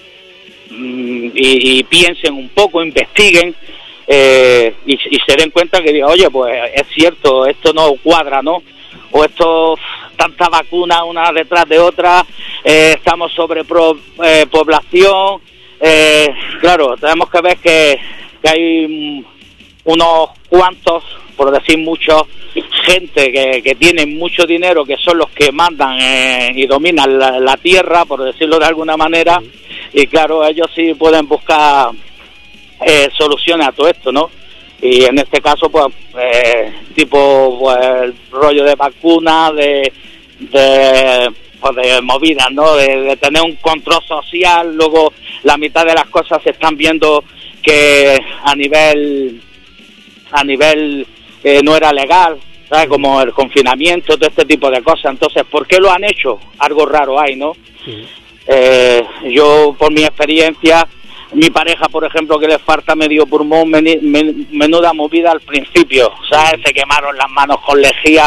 y, y piensen un poco, investiguen eh, y, y se den cuenta que diga, oye, pues es cierto, esto no cuadra, ¿no? O esto, tanta vacuna una detrás de otra, eh, estamos sobre pro, eh, población, eh, claro, tenemos que ver que, que hay unos cuantos, por decir muchos, gente que, que tienen mucho dinero, que son los que mandan eh, y dominan la, la tierra, por decirlo de alguna manera, y claro, ellos sí pueden buscar eh, soluciones a todo esto, ¿no? Y en este caso, pues, eh, tipo, pues, el rollo de vacunas, de, de, pues, de movidas, ¿no? De, de tener un control social. Luego, la mitad de las cosas se están viendo que a nivel, a nivel eh, no era legal, ¿sabes? Como el confinamiento, todo este tipo de cosas. Entonces, ¿por qué lo han hecho? Algo raro hay, ¿no? Sí. Eh, yo, por mi experiencia, mi pareja, por ejemplo, que le falta medio pulmón, men, men, menuda movida al principio, ¿sabes? Se quemaron las manos con lejía,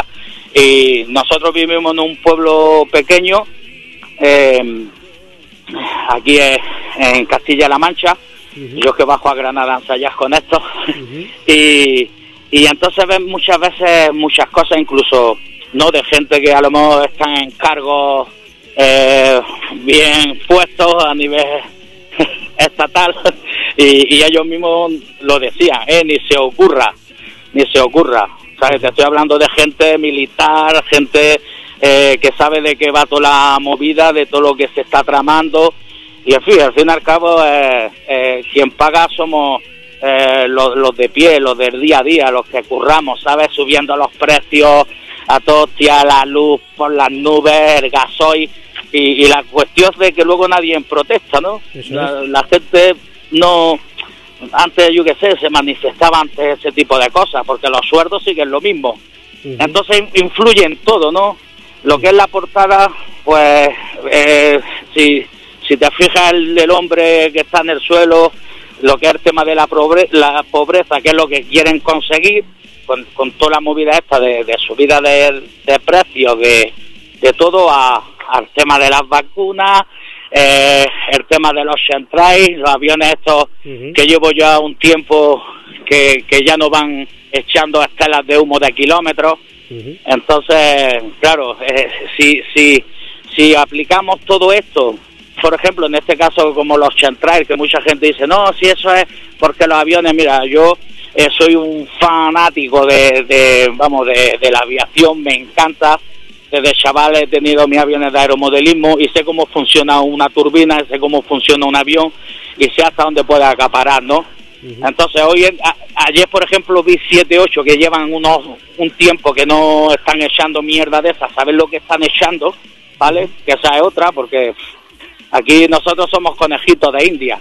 y nosotros vivimos en un pueblo pequeño, eh, aquí es, en Castilla-La Mancha, uh-huh. Yo que bajo a Granada a ensayar con esto, uh-huh. y, y entonces ven muchas veces muchas cosas, incluso, ¿no?, de gente que a lo mejor están en cargos eh, bien puestos a nivel estatal, y, y ellos mismos lo decían, eh, ni se ocurra, ni se ocurra, ¿sabes? Te estoy hablando de gente militar, gente eh, que sabe de qué va toda la movida, de todo lo que se está tramando, y en fin, al fin y al cabo, eh, eh, quien paga somos eh, los, los de pie, los del día a día, los que curramos, ¿sabes? Subiendo los precios a todo, tía, la luz por las nubes, el gasoil. Y, y la cuestión de que luego nadie protesta, ¿no? La, la gente no, antes yo qué sé, se manifestaba ante ese tipo de cosas, porque los sueldos siguen lo mismo. Uh-huh. Entonces influye en todo, ¿no? Lo que es la portada, pues, eh, si, si te fijas el, el hombre que está en el suelo, lo que es el tema de la, pobre, la pobreza, que es lo que quieren conseguir, con, con toda la movida esta de, de subida de, de precios, de, de todo a... al tema de las vacunas, eh, el tema de los chemtrails, los aviones estos uh-huh. que llevo ya un tiempo que, que ya no van echando estelas de humo de kilómetros. Uh-huh. Entonces, claro, eh, si, si, si aplicamos todo esto, por ejemplo, en este caso como los chemtrails, que mucha gente dice, no, si eso es porque los aviones, mira, yo eh, soy un fanático de, de vamos, de, de la aviación, me encanta. Desde chaval he tenido mis aviones de aeromodelismo y sé cómo funciona una turbina, sé cómo funciona un avión y sé hasta dónde puede acaparar, ¿no? Uh-huh. Entonces, hoy, a, ayer, por ejemplo, vi siete, ocho que llevan unos un tiempo que no están echando mierda de esas, saben lo que están echando, ¿vale? Que esa es otra, porque aquí nosotros somos conejitos de India.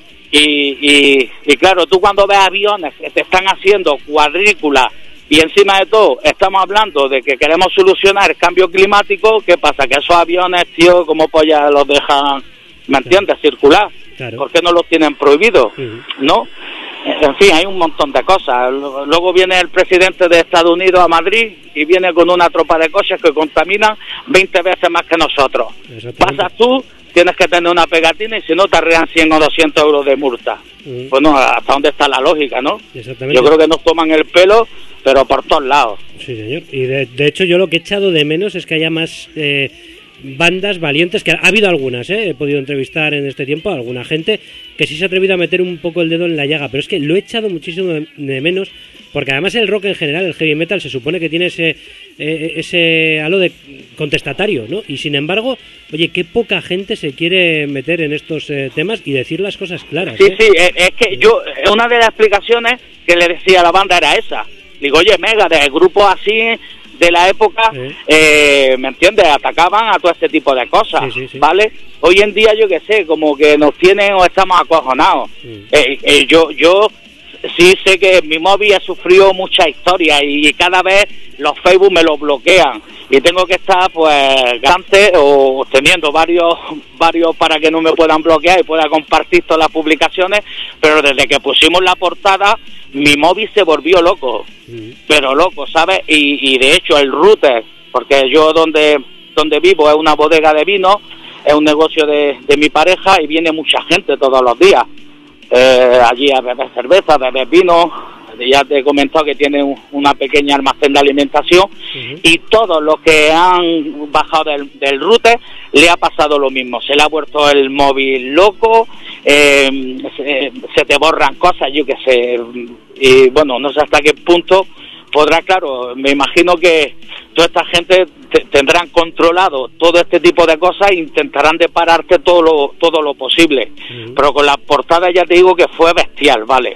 Y, y, y claro, tú cuando ves aviones que te están haciendo cuadrículas, y encima de todo, estamos hablando de que queremos solucionar el cambio climático. ¿Qué pasa? Que esos aviones, tío, como pues ya los dejan, ¿me entiendes?, circular. Claro. ¿Por qué no los tienen prohibidos? Uh-huh. ¿No? En fin, hay un montón de cosas. Luego viene el presidente de Estados Unidos a Madrid y viene con una tropa de coches que contaminan veinte veces más que nosotros. Pasas tú, tienes que tener una pegatina y si no te arrean cien o doscientos euros de multa. Uh-huh. Bueno, ¿hasta dónde está la lógica, no? Yo creo que nos toman el pelo, pero por todos lados. Sí, señor. Y de, de hecho yo lo que he echado de menos es que haya más... Eh... bandas valientes, que ha habido algunas, ¿eh? He podido entrevistar en este tiempo a alguna gente que sí se ha atrevido a meter un poco el dedo en la llaga, pero es que lo he echado muchísimo de, de menos, porque además el rock en general, el heavy metal, se supone que tiene ese eh, ese halo de contestatario, ¿no? Y sin embargo, oye, qué poca gente se quiere meter en estos eh, temas y decir las cosas claras. Sí, ¿eh? sí, es, es que yo, una de las explicaciones que le decía a la banda era esa. Digo, oye, Mega, de grupos así de la época, sí. eh, ¿me entiendes? Atacaban a todo este tipo de cosas, sí, sí, sí. ¿vale? Hoy en día, yo qué sé, como que nos tienen o estamos acojonados. Sí. Eh, eh, yo, yo sí sé que mi móvil ha sufrido muchas historias y, y cada vez los Facebook me lo bloquean y tengo que estar, pues, antes o teniendo varios, varios para que no me puedan bloquear y pueda compartir todas las publicaciones, pero desde que pusimos la portada, mi móvil se volvió loco, mm. pero loco, ¿sabes? Y, y de hecho el router, porque yo donde donde vivo es una bodega de vino, es un negocio de, de mi pareja y viene mucha gente todos los días, eh, allí a beber cerveza, a beber vino, ya te he comentado que tiene un, una pequeña almacén de alimentación, uh-huh. y todos los que han bajado del, del router le ha pasado lo mismo, se le ha vuelto el móvil loco, eh, se, se te borran cosas, yo qué sé, y bueno, no sé hasta qué punto podrá, claro, me imagino que toda esta gente te, tendrán controlado todo este tipo de cosas e intentarán de pararte todo lo, todo lo posible, uh-huh. pero con la portada ya te digo que fue bestial, ¿vale?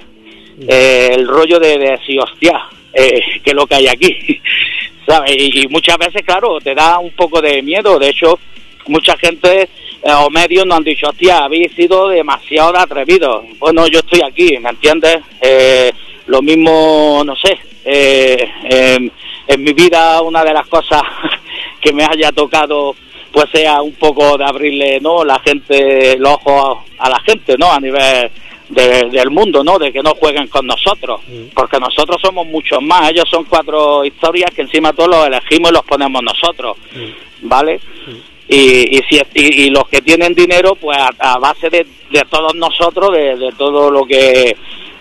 Eh, el rollo de, de decir, hostia, eh, ¿qué es lo que hay aquí? ¿Sabes? Y, y muchas veces, claro, te da un poco de miedo. De hecho, mucha gente eh, o medios nos han dicho, hostia, habéis sido demasiado atrevidos. Bueno, yo estoy aquí, ¿me entiendes? Eh, lo mismo, no sé, eh, eh, en mi vida una de las cosas que me haya tocado pues sea un poco de abrirle, ¿no?, la gente, los ojos a la gente, ¿no?, a nivel De, del mundo, ¿no?, de que no jueguen con nosotros, mm. porque nosotros somos muchos más, ellos son cuatro historias que encima todos los elegimos y los ponemos nosotros, mm. ¿vale? Mm. Y, y, si, y, y los que tienen dinero, pues a, a base de, de todos nosotros, de, de todo lo que,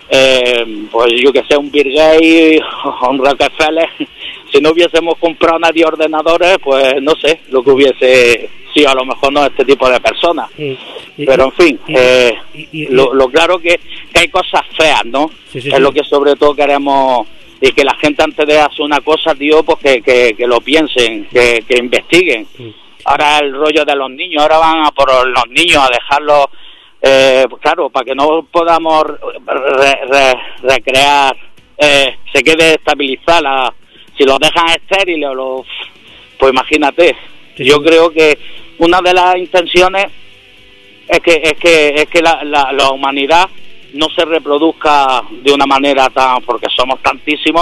eh, pues yo que sé, un Bill Gates o un Rockefeller, si no hubiésemos comprado nadie ordenadores, pues no sé, lo que hubiese... Sí, a lo mejor no este tipo de personas, sí, y, pero en fin, y, eh, y, y, y, lo, lo claro que, que hay cosas feas, ¿no? Sí, sí, es sí. lo que sobre todo queremos, y que la gente antes de hacer una cosa, tío, pues que, que, que lo piensen, que, que investiguen. Sí. Ahora el rollo de los niños, ahora van a por los niños a dejarlos, eh, pues claro, para que no podamos re, re, recrear, eh, se quede estabilizada, si los dejan estériles, los, pues imagínate. Sí. Yo creo que una de las intenciones es que es que es que la, la, la humanidad no se reproduzca de una manera tan, porque somos tantísimos,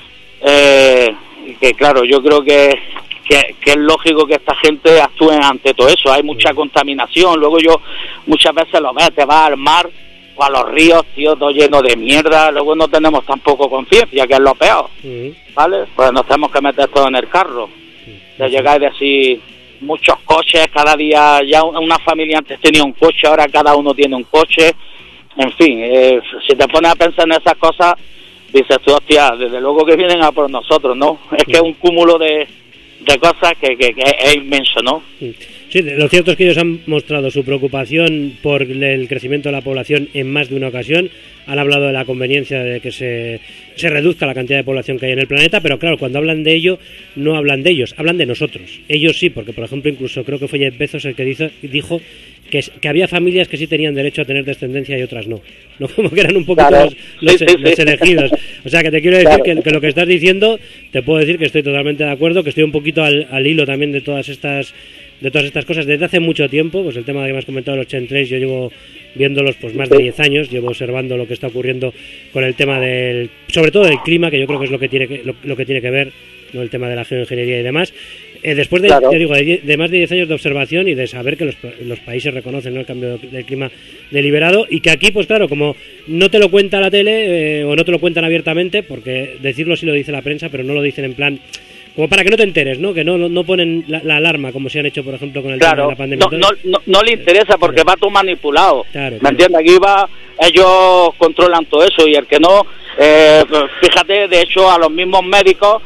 eh, que claro, yo creo que, que que es lógico que esta gente actúe ante todo eso. Hay mucha contaminación, luego yo muchas veces lo veo, te vas al mar o a los ríos, tío, todo lleno de mierda, luego no tenemos tampoco conciencia, que es lo peor, sí. ¿vale? Pues nos tenemos que meter todo en el carro. De llegar y decir, muchos coches, cada día, ya una familia antes tenía un coche, ahora cada uno tiene un coche, en fin, eh, si te pones a pensar en esas cosas, dices tú, hostia, desde luego que vienen a por nosotros, ¿no? Es que es un cúmulo de, de cosas que, que, que es inmenso, ¿no? Sí, lo cierto es que ellos han mostrado su preocupación por el crecimiento de la población en más de una ocasión. Han hablado de la conveniencia de que se, se reduzca la cantidad de población que hay en el planeta, pero claro, cuando hablan de ello, no hablan de ellos, hablan de nosotros. Ellos sí, porque por ejemplo, incluso creo que fue Jeff Bezos el que dijo, dijo que, que había familias que sí tenían derecho a tener descendencia y otras no. No, como que eran un poquito claro. los, los, sí, sí, los sí. elegidos. O sea, que te quiero decir claro. que, que lo que estás diciendo, te puedo decir que estoy totalmente de acuerdo, que estoy un poquito al, al hilo también de todas estas... de todas estas cosas desde hace mucho tiempo. Pues el tema que me has comentado de los chemtrails, yo llevo viéndolos pues más de diez años, llevo observando lo que está ocurriendo con el tema del, sobre todo del clima, que yo creo que es lo que tiene que, lo, lo que tiene que ver, no el tema de la geoingeniería y demás. Eh, después de, claro. te digo, de, de más de diez años de observación y de saber que los, los países reconocen, ¿no?, el cambio del clima deliberado, y que aquí, pues claro, como no te lo cuenta la tele, eh, o no te lo cuentan abiertamente, porque decirlo sí lo dice la prensa, pero no lo dicen en plan... como para que no te enteres, ¿no? Que no, no, no ponen la, la alarma, como se han hecho, por ejemplo, con el claro, tema de la pandemia. No, no, no, no le interesa porque claro. va todo manipulado. Claro, ¿Me claro. entiendes? Aquí va, ellos controlan todo eso, y el que no, eh, fíjate, de hecho, a los mismos médicos,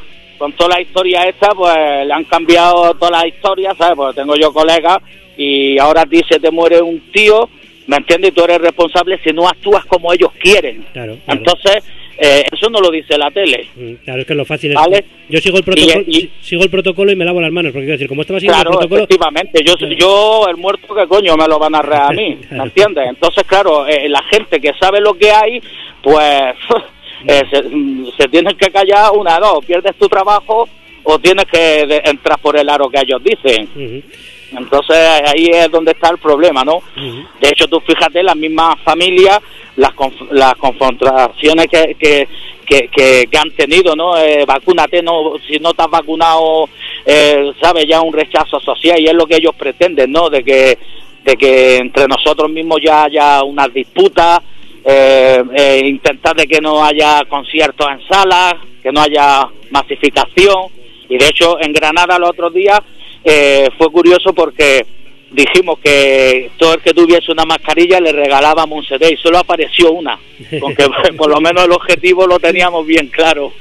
con toda la historia esta, pues le han cambiado toda la historia, ¿sabes? Pues tengo yo colegas y ahora a ti se te muere un tío, ¿me entiendes? Y tú eres responsable si no actúas como ellos quieren. Claro, claro. Entonces, eh, eso no lo dice la tele. Claro, es que lo fácil es... ¿Vale? Yo sigo el protocolo Y- y- sigo el protocolo y me lavo las manos, porque quiero decir, como estaba siguiendo Claro, el protocolo... efectivamente. Yo, Claro. yo, el muerto, ¿qué coño me lo van a rear a mí? Claro. ¿Me entiendes? Entonces, claro, eh, la gente que sabe lo que hay, pues eh, se, se tienen que callar una, dos, pierdes tu trabajo o tienes que de- entrar por el aro que ellos dicen. Ujú. Entonces ahí es donde está el problema, ¿no? Ujú. De hecho, tú fíjate, las mismas familias, las conf- las confrontaciones que, que, que, que, que han tenido, ¿no? Eh, vacúnate, no, si no te has vacunado, eh, ¿sabes? Ya un rechazo social, y es lo que ellos pretenden, ¿no? De que, de que entre nosotros mismos ya haya unas disputas, eh, eh, intentar de que no haya conciertos en salas, que no haya masificación. Y de hecho, en Granada los otros días eh, fue curioso porque dijimos que todo el que tuviese una mascarilla le regalábamos un C D y solo apareció una, porque por lo menos el objetivo lo teníamos bien claro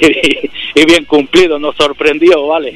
y, y bien cumplido, nos sorprendió, ¿vale?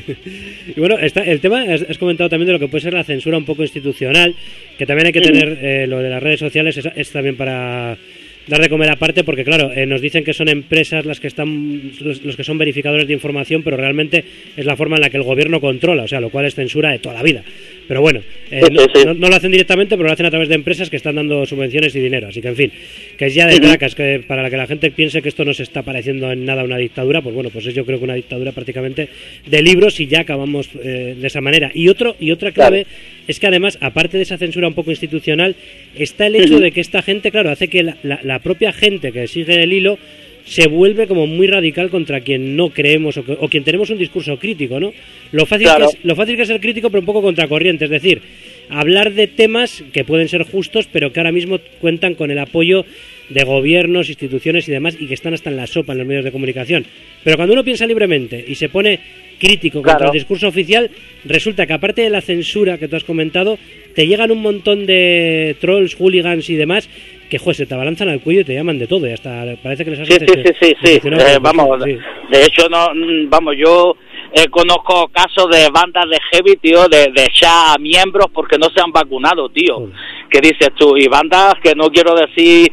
Y bueno, está, el tema, has, has comentado también de lo que puede ser la censura un poco institucional, que también hay que tener eh, lo de las redes sociales, es, es también para dar de comer aparte, porque claro, eh, nos dicen que son empresas las que están los, los que son verificadores de información, pero realmente es la forma en la que el gobierno controla, o sea, lo cual es censura de toda la vida. Pero bueno, eh, Sí, no, sí, sí. no, no lo hacen directamente, pero lo hacen a través de empresas que están dando subvenciones y dinero, así que en fin, que es ya de tracas, que para la que la gente piense que esto no se está pareciendo en nada a una dictadura, pues bueno, pues es yo creo que una dictadura prácticamente de libros y ya acabamos eh, de esa manera. Y otro y otra clave Claro. es que además, aparte de esa censura un poco institucional, está el hecho de que esta gente, claro, hace que la, la, la propia gente que sigue el hilo se vuelve como muy radical contra quien no creemos o, que, o quien tenemos un discurso crítico, ¿no? Lo fácil, Claro. que es, lo fácil que es ser crítico, pero un poco contracorriente, es decir, hablar de temas que pueden ser justos, pero que ahora mismo cuentan con el apoyo de gobiernos, instituciones y demás, y que están hasta en la sopa en los medios de comunicación. Pero cuando uno piensa libremente y se pone crítico contra Claro. el discurso oficial, resulta que aparte de la censura que tú has comentado, te llegan un montón de trolls, hooligans y demás que, joder, se te abalanzan al cuello y te llaman de todo, y hasta parece que les has Sí, sí, sí, sí, sí. Eh, vamos, sí. de hecho, no, mm, vamos, yo eh, conozco casos de bandas de heavy, tío, de, de echar a miembros porque no se han vacunado, tío. Joder. ¿Qué dices tú? Y bandas que no quiero decir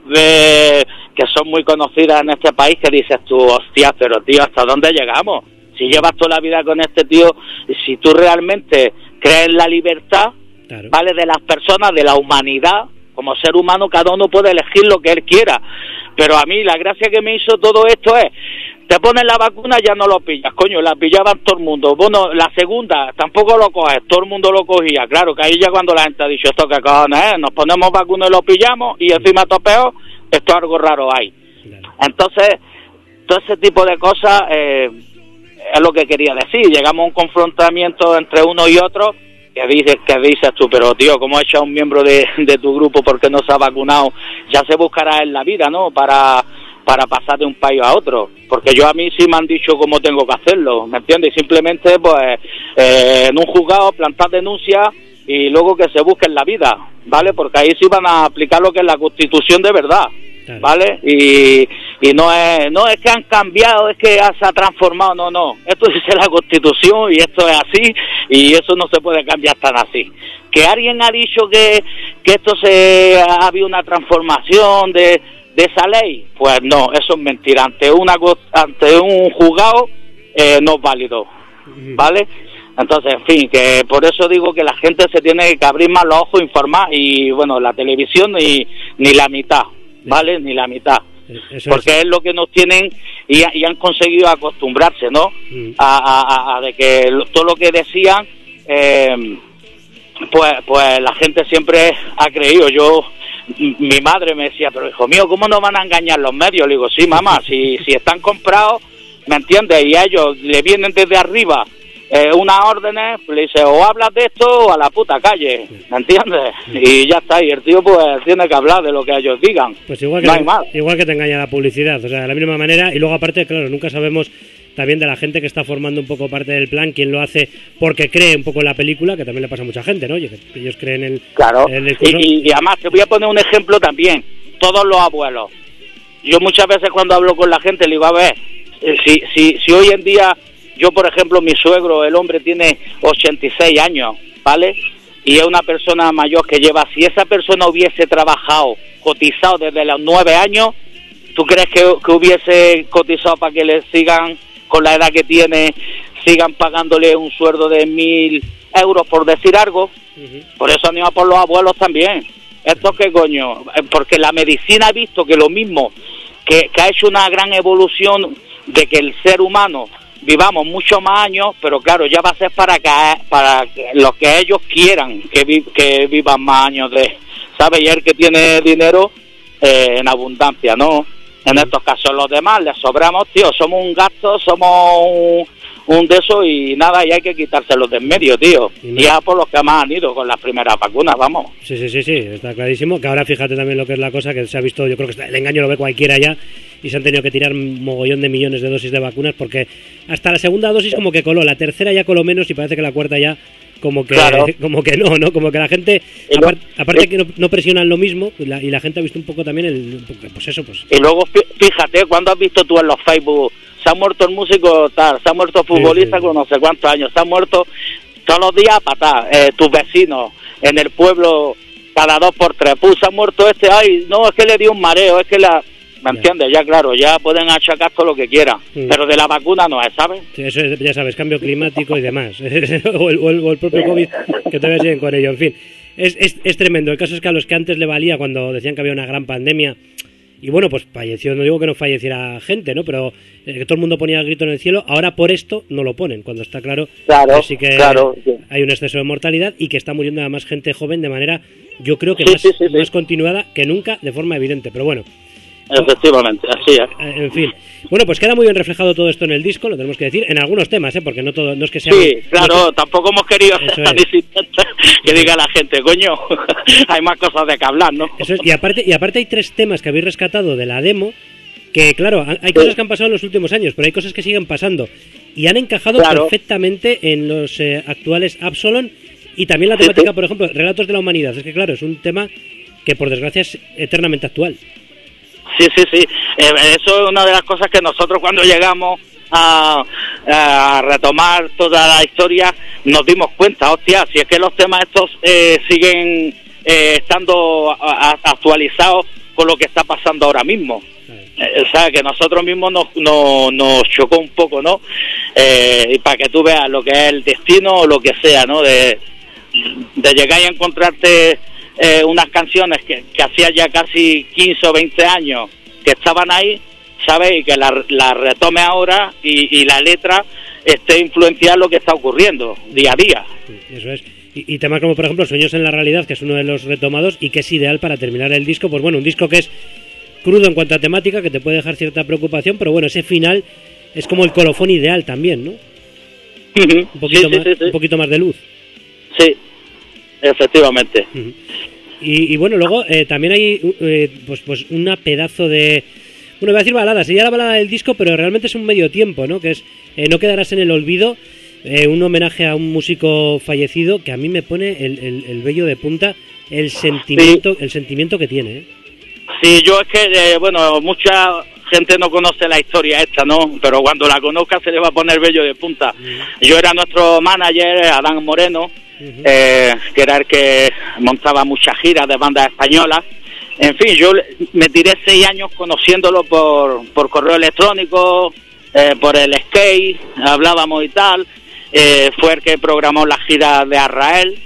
eh, que son muy conocidas en este país, que dices tú, hostia, pero tío, ¿hasta dónde llegamos? Si llevas toda la vida con este tío, si tú realmente crees en la libertad, Claro. ¿vale? De las personas, de la humanidad, como ser humano cada uno puede elegir lo que él quiera. Pero a mí la gracia que me hizo todo esto es, te pones la vacuna, ya no lo pillas, coño, la pillaban todo el mundo. Bueno, la segunda, tampoco lo coges, todo el mundo lo cogía. Claro, que ahí ya cuando la gente ha dicho, esto que cojones, ¿eh? Nos ponemos vacuna y lo pillamos, y encima todo peor, esto algo raro hay. Claro. Entonces, todo ese tipo de cosas eh, es lo que quería decir. Llegamos a un confrontamiento entre uno y otro, que dices, que dices tú, pero tío, ¿cómo echas a un miembro de, de tu grupo porque no se ha vacunado? Ya se buscará en la vida, ¿no? Para, para pasar de un país a otro. Porque yo a mí sí me han dicho cómo tengo que hacerlo, ¿me entiendes? Y simplemente, pues, eh, en un juzgado plantar denuncia y luego que se busque en la vida, ¿vale? Porque ahí sí van a aplicar lo que es la Constitución de verdad. Claro. ¿Vale? Y, y no es no es que han cambiado, es que se ha transformado, no, no. Esto dice la Constitución y esto es así, y eso no se puede cambiar tan así. Que alguien ha dicho que, que esto se ha habido una transformación de, de esa ley, pues no, eso es mentira. Ante una ante un juzgado eh, no es válido, ¿vale? Entonces, en fin, que por eso digo que la gente se tiene que abrir más los ojos, informar, y bueno, la televisión ni, ni la mitad, ¿vale? Ni la mitad. Eso Porque es. es lo que nos tienen y, y han conseguido acostumbrarse, ¿no? Mm. A, a, a de que lo- todo lo que decían, eh, pues, pues la gente siempre ha creído. Yo, m- mi madre me decía, pero hijo mío, ¿cómo no van a engañar los medios? Le digo, sí, mamá, si, si están comprados, ¿me entiendes? Y a ellos le vienen desde arriba eh, unas órdenes, le dice, o hablas de esto o a la puta calle, ¿me entiendes? Y ya está, y el tío pues tiene que hablar de lo que ellos digan. Pues igual que, no te, hay más. igual que te engaña la publicidad, o sea, de la misma manera. Y luego aparte, claro, nunca sabemos también de la gente que está formando un poco parte del plan, quién lo hace porque cree un poco en la película, que también le pasa a mucha gente, ¿no? Oye, que ellos creen en el, Claro, en el discurso. y, y, y además te voy a poner un ejemplo también, todos los abuelos. Yo muchas veces cuando hablo con la gente le digo, a ver, si, si, si hoy en día, yo por ejemplo, mi suegro, el hombre tiene ochenta y seis años, ¿vale? Y es una persona mayor que lleva, si esa persona hubiese trabajado, cotizado desde los nueve años, ¿tú crees que, que hubiese cotizado para que le sigan, con la edad que tiene, sigan pagándole un sueldo de mil euros, por decir algo? Uh-huh. Por eso anima por los abuelos también. ¿Esto qué coño? Porque la medicina ha visto que lo mismo, que, que ha hecho una gran evolución de que el ser humano vivamos muchos más años, pero claro, ya va a ser para que para los que ellos quieran que, vi, que vivan más años, de, ¿sabes? Y el que tiene dinero eh, en abundancia, ¿no? En estos casos los demás les sobramos, tío, somos un gasto, somos un, un de eso y nada, y hay que quitárselos de en medio, tío. Y no. Ya por los que más han ido con las primeras vacunas, vamos. Sí, sí, sí, sí, está clarísimo. Que ahora fíjate también lo que es la cosa, que se ha visto, yo creo que está, el engaño lo ve cualquiera ya, y se han tenido que tirar un mogollón de millones de dosis de vacunas, porque hasta la segunda dosis como que coló, la tercera ya coló menos y parece que la cuarta ya como que claro. como que no, ¿no? Como que la gente, aparte, aparte que no, no presionan lo mismo, y la, y la gente ha visto un poco también el, pues eso, pues. Y luego, fíjate, ¿cuándo has visto tú en los Facebook? Se ha muerto el músico tal, se ha muerto el futbolista sí, sí, sí. con no sé cuántos años, se ha muerto todos los días a patar, eh, tus vecinos, en el pueblo, cada dos por tres, pues se ha muerto este, ay, no, es que le dio un mareo, es que la... ¿Me entiendes? Ya, claro, ya pueden achacar todo lo que quieran, sí. pero de la vacuna no es, ¿sabes? Sí, eso es, ya sabes, cambio climático y demás, o, el, o, el, o el propio COVID, que todavía siguen con ello, en fin. Es, es, es tremendo, el caso es que a los que antes le valía cuando decían que había una gran pandemia, y bueno, pues falleció, no digo que no falleciera gente, ¿no? Pero eh, que todo el mundo ponía el grito en el cielo, ahora por esto no lo ponen, cuando está claro, claro que sí que claro, sí. hay un exceso de mortalidad y que está muriendo además gente joven de manera, yo creo que sí, más, sí, sí, más sí. continuada que nunca, de forma evidente, pero bueno. Efectivamente, así es. En fin. Bueno, pues queda muy bien reflejado todo esto en el disco, lo tenemos que decir, en algunos temas, ¿eh? Porque no todo, no es que sea... Sí, claro, no, tampoco hemos querido ser tan insistentes que diga la gente, coño, hay más cosas de que hablar, ¿no? Eso es, y aparte, y aparte hay tres temas que habéis rescatado de la demo, que claro, hay cosas sí. que han pasado en los últimos años, pero hay cosas que siguen pasando, y han encajado claro. perfectamente en los eh, actuales Absolon, y también la temática, sí, sí. por ejemplo, Relatos de la Humanidad, es que claro, es un tema que por desgracia es eternamente actual. Sí, sí, sí. Eh, eso es una de las cosas que nosotros cuando llegamos a, a retomar toda la historia nos dimos cuenta, hostia, si es que los temas estos eh, siguen eh, estando a, a, actualizados con lo que está pasando ahora mismo. Eh, o sea, que nosotros mismos nos, nos, nos chocó un poco, ¿no? Eh, y para que tú veas lo que es el destino o lo que sea, ¿no? De, de llegar y encontrarte... Eh, unas canciones que, que hacía ya casi quince o veinte años que estaban ahí, ¿sabes? Y que la, la retome ahora y, y la letra esté influenciada en lo que está ocurriendo día a día. Eso es. Y, y temas como, por ejemplo, Sueños en la Realidad, que es uno de los retomados y que es ideal para terminar el disco. Pues bueno, un disco que es crudo en cuanto a temática, que te puede dejar cierta preocupación, pero bueno, ese final es como el colofón ideal también, ¿no? Uh-huh. Un poquito, sí, más, sí, sí, sí. un poquito más de luz. Sí. Efectivamente. Uh-huh. Y, y bueno, luego eh, también hay eh, pues pues una pedazo de... Bueno, voy a decir balada, sería la balada del disco, pero realmente es un medio tiempo, ¿no? Que es eh, No quedarás en el olvido, eh, un homenaje a un músico fallecido que a mí me pone el, el, el vello de punta, el sentimiento, sí. el sentimiento que tiene, ¿eh? Sí, yo es que, eh, bueno, mucha gente no conoce la historia esta, ¿no? Pero cuando la conozca se le va a poner vello de punta. Uh-huh. Yo era nuestro manager, Adán Moreno, uh-huh. eh, que era el que montaba muchas giras de bandas españolas. En fin, yo me tiré seis años conociéndolo por, por correo electrónico, eh, por el skate, hablábamos y tal. Eh, fue el que programó las giras de Azrael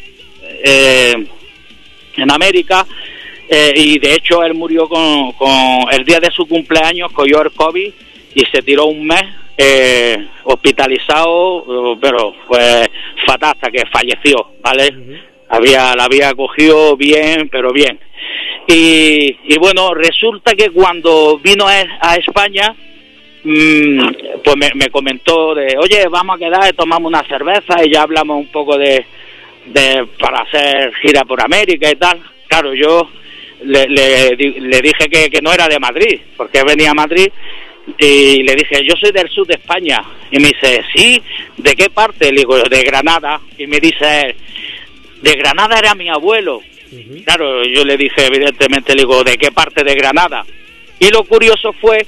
eh, en América. Eh, y de hecho él murió con, con el día de su cumpleaños, cogió el COVID y se tiró un mes eh, hospitalizado, pero fue fatal hasta que falleció, ¿vale? Uh-huh. Había, la había cogido bien, pero bien. Y, y bueno, resulta que cuando vino a, a España, mmm, pues me, me comentó de, oye, vamos a quedar, tomamos una cerveza y ya hablamos un poco de, de para hacer gira por América y tal. Claro, yo le, le, le dije que, que no era de Madrid, porque venía a Madrid, y le dije, yo soy del sur de España. Y me dice, ¿sí? ¿De qué parte? Le digo, de Granada. Y me dice, de Granada era mi abuelo. Uh-huh. Claro, yo le dije, evidentemente, le digo, ¿de qué parte de Granada? Y lo curioso fue que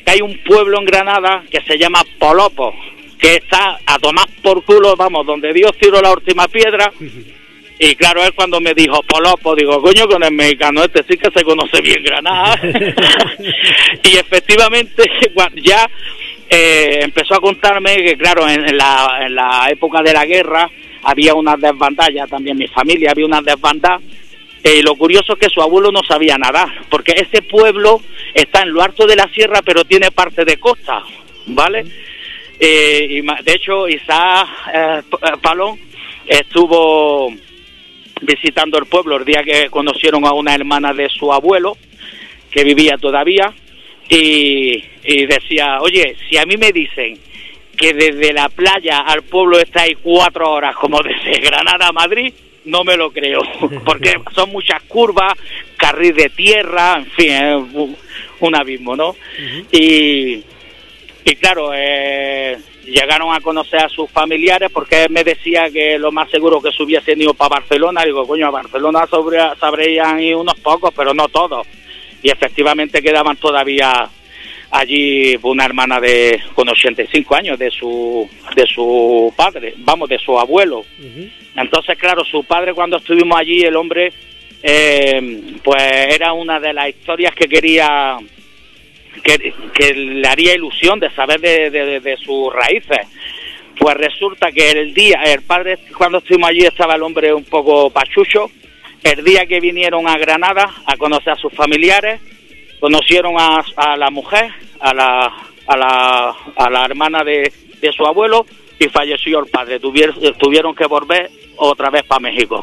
que hay un pueblo en Granada que se llama Polopo, que está a tomar por culo, vamos, donde Dios tiró la última piedra. Y claro, él cuando me dijo Polopo, digo, coño, con el mexicano este sí que se conoce bien Granada. Y efectivamente, ya eh, empezó a contarme que, claro, en, en, la, en la época de la guerra había unas desbandadas, también mi familia había unas desbandadas. Eh, y lo curioso es que su abuelo no sabía nadar, porque ese pueblo está en lo alto de la sierra, pero tiene parte de costa, ¿vale? Eh, y de hecho, Isaac eh, Palón estuvo visitando el pueblo el día que conocieron a una hermana de su abuelo, que vivía todavía, y, y decía, oye, si a mí me dicen que desde la playa al pueblo estáis cuatro horas, como desde Granada a Madrid, no me lo creo, porque son muchas curvas, carril de tierra, en fin, es un, un abismo, ¿no? Uh-huh. Y, y claro, eh, llegaron a conocer a sus familiares, porque él me decía que lo más seguro que se hubiesen ido para Barcelona. Digo, coño, a Barcelona sobre, sabrían ir unos pocos, pero no todos. Y efectivamente quedaban todavía allí una hermana de con ochenta y cinco años de su de su padre, vamos, de su abuelo. Uh-huh. Entonces, claro, su padre, cuando estuvimos allí, el hombre, eh, pues era una de las historias que quería, que, que le haría ilusión de saber de, de, de, de sus raíces. Pues resulta que el día, el padre, cuando estuvimos allí, estaba el hombre un poco pachucho. El día que vinieron a Granada a conocer a sus familiares, conocieron a, a la mujer, a la, a la, a la hermana de, de su abuelo, y falleció el padre. Tuvieron, tuvieron que volver otra vez para México.